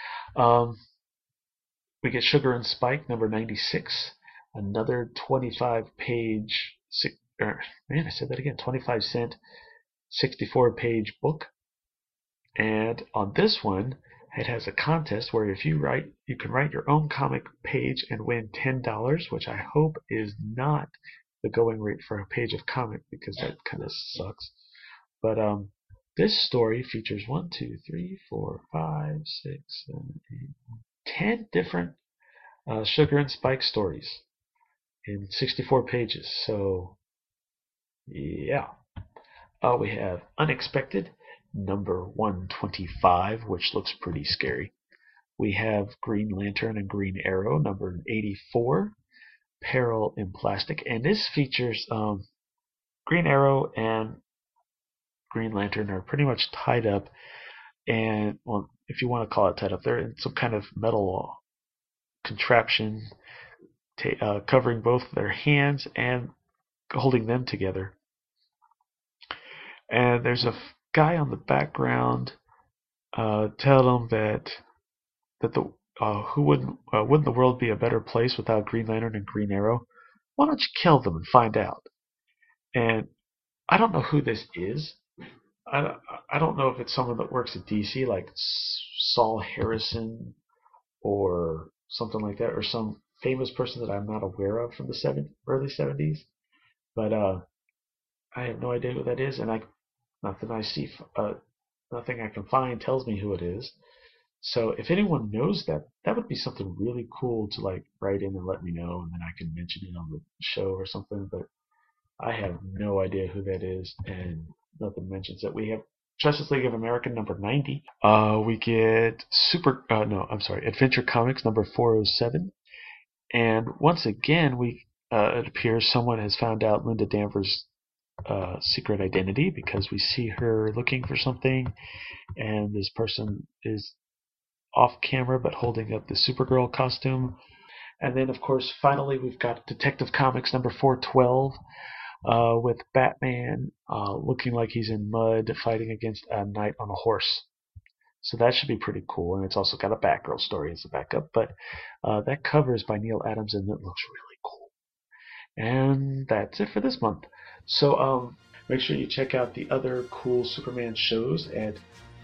We get Sugar and Spike number 96, another 25-page. 25-cent, 64-page book. And on this one, it has a contest where if you can write your own comic page and win $10, which I hope is not the going rate for a page of comic, because that kind of sucks. But this story features 10 different Sugar and Spike stories in 64 pages. So yeah. We have Unexpected, number 125, which looks pretty scary. We have Green Lantern and Green Arrow, number 84, Peril in Plastic. And this features Green Arrow and Green Lantern are pretty much tied up. And, well, if you want to call it tied up, they're in some kind of metal contraption covering both their hands and holding them together. And there's a guy on the background telling them that wouldn't the world be a better place without Green Lantern and Green Arrow? Why don't you kill them and find out? And I don't know who this is. I don't know if it's someone that works at DC, like Saul Harrison or something like that, or some famous person that I'm not aware of from the early 70s. But I have no idea who that is, and nothing I see, nothing I can find tells me who it is. So if anyone knows that, that would be something really cool to like write in and let me know, and then I can mention it on the show or something. But I have no idea who that is, and nothing mentions it. We have Justice League of America number 90. We get Adventure Comics number 407. And once again, it appears someone has found out Linda Danvers' secret identity, because we see her looking for something, and this person is off camera but holding up the Supergirl costume. And then, of course, finally, we've got Detective Comics number 412. With Batman looking like he's in mud fighting against a knight on a horse. So that should be pretty cool, and it's also got a Batgirl story as a backup, but that cover is by Neil Adams, and it looks really cool. And that's it for this month. So make sure you check out the other cool Superman shows at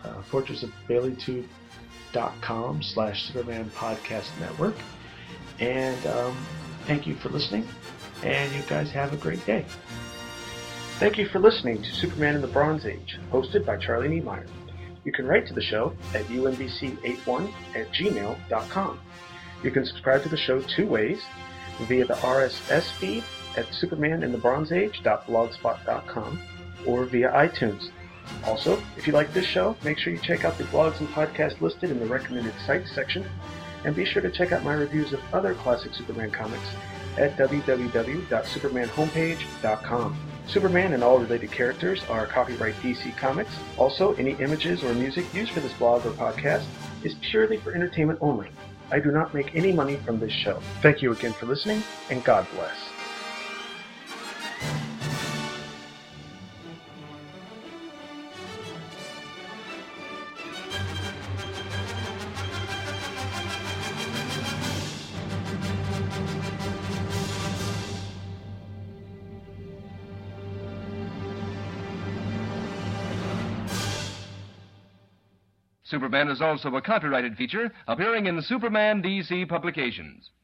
fortressofbaileytude.com/Superman Podcast Network. And thank you for listening, and you guys have a great day. Thank you for listening to Superman in the Bronze Age, hosted by Charlie Niemeyer. You can write to the show at unbc81@gmail.com. You can subscribe to the show two ways, via the RSS feed at supermaninthebronzeage.blogspot.com or via iTunes. Also, if you like this show, make sure you check out the blogs and podcasts listed in the recommended sites section, and be sure to check out my reviews of other classic Superman comics at www.supermanhomepage.com. Superman and all related characters are copyright DC Comics. Also, any images or music used for this blog or podcast is purely for entertainment only. I do not make any money from this show. Thank you again for listening, and God bless. Superman is also a copyrighted feature appearing in Superman DC publications.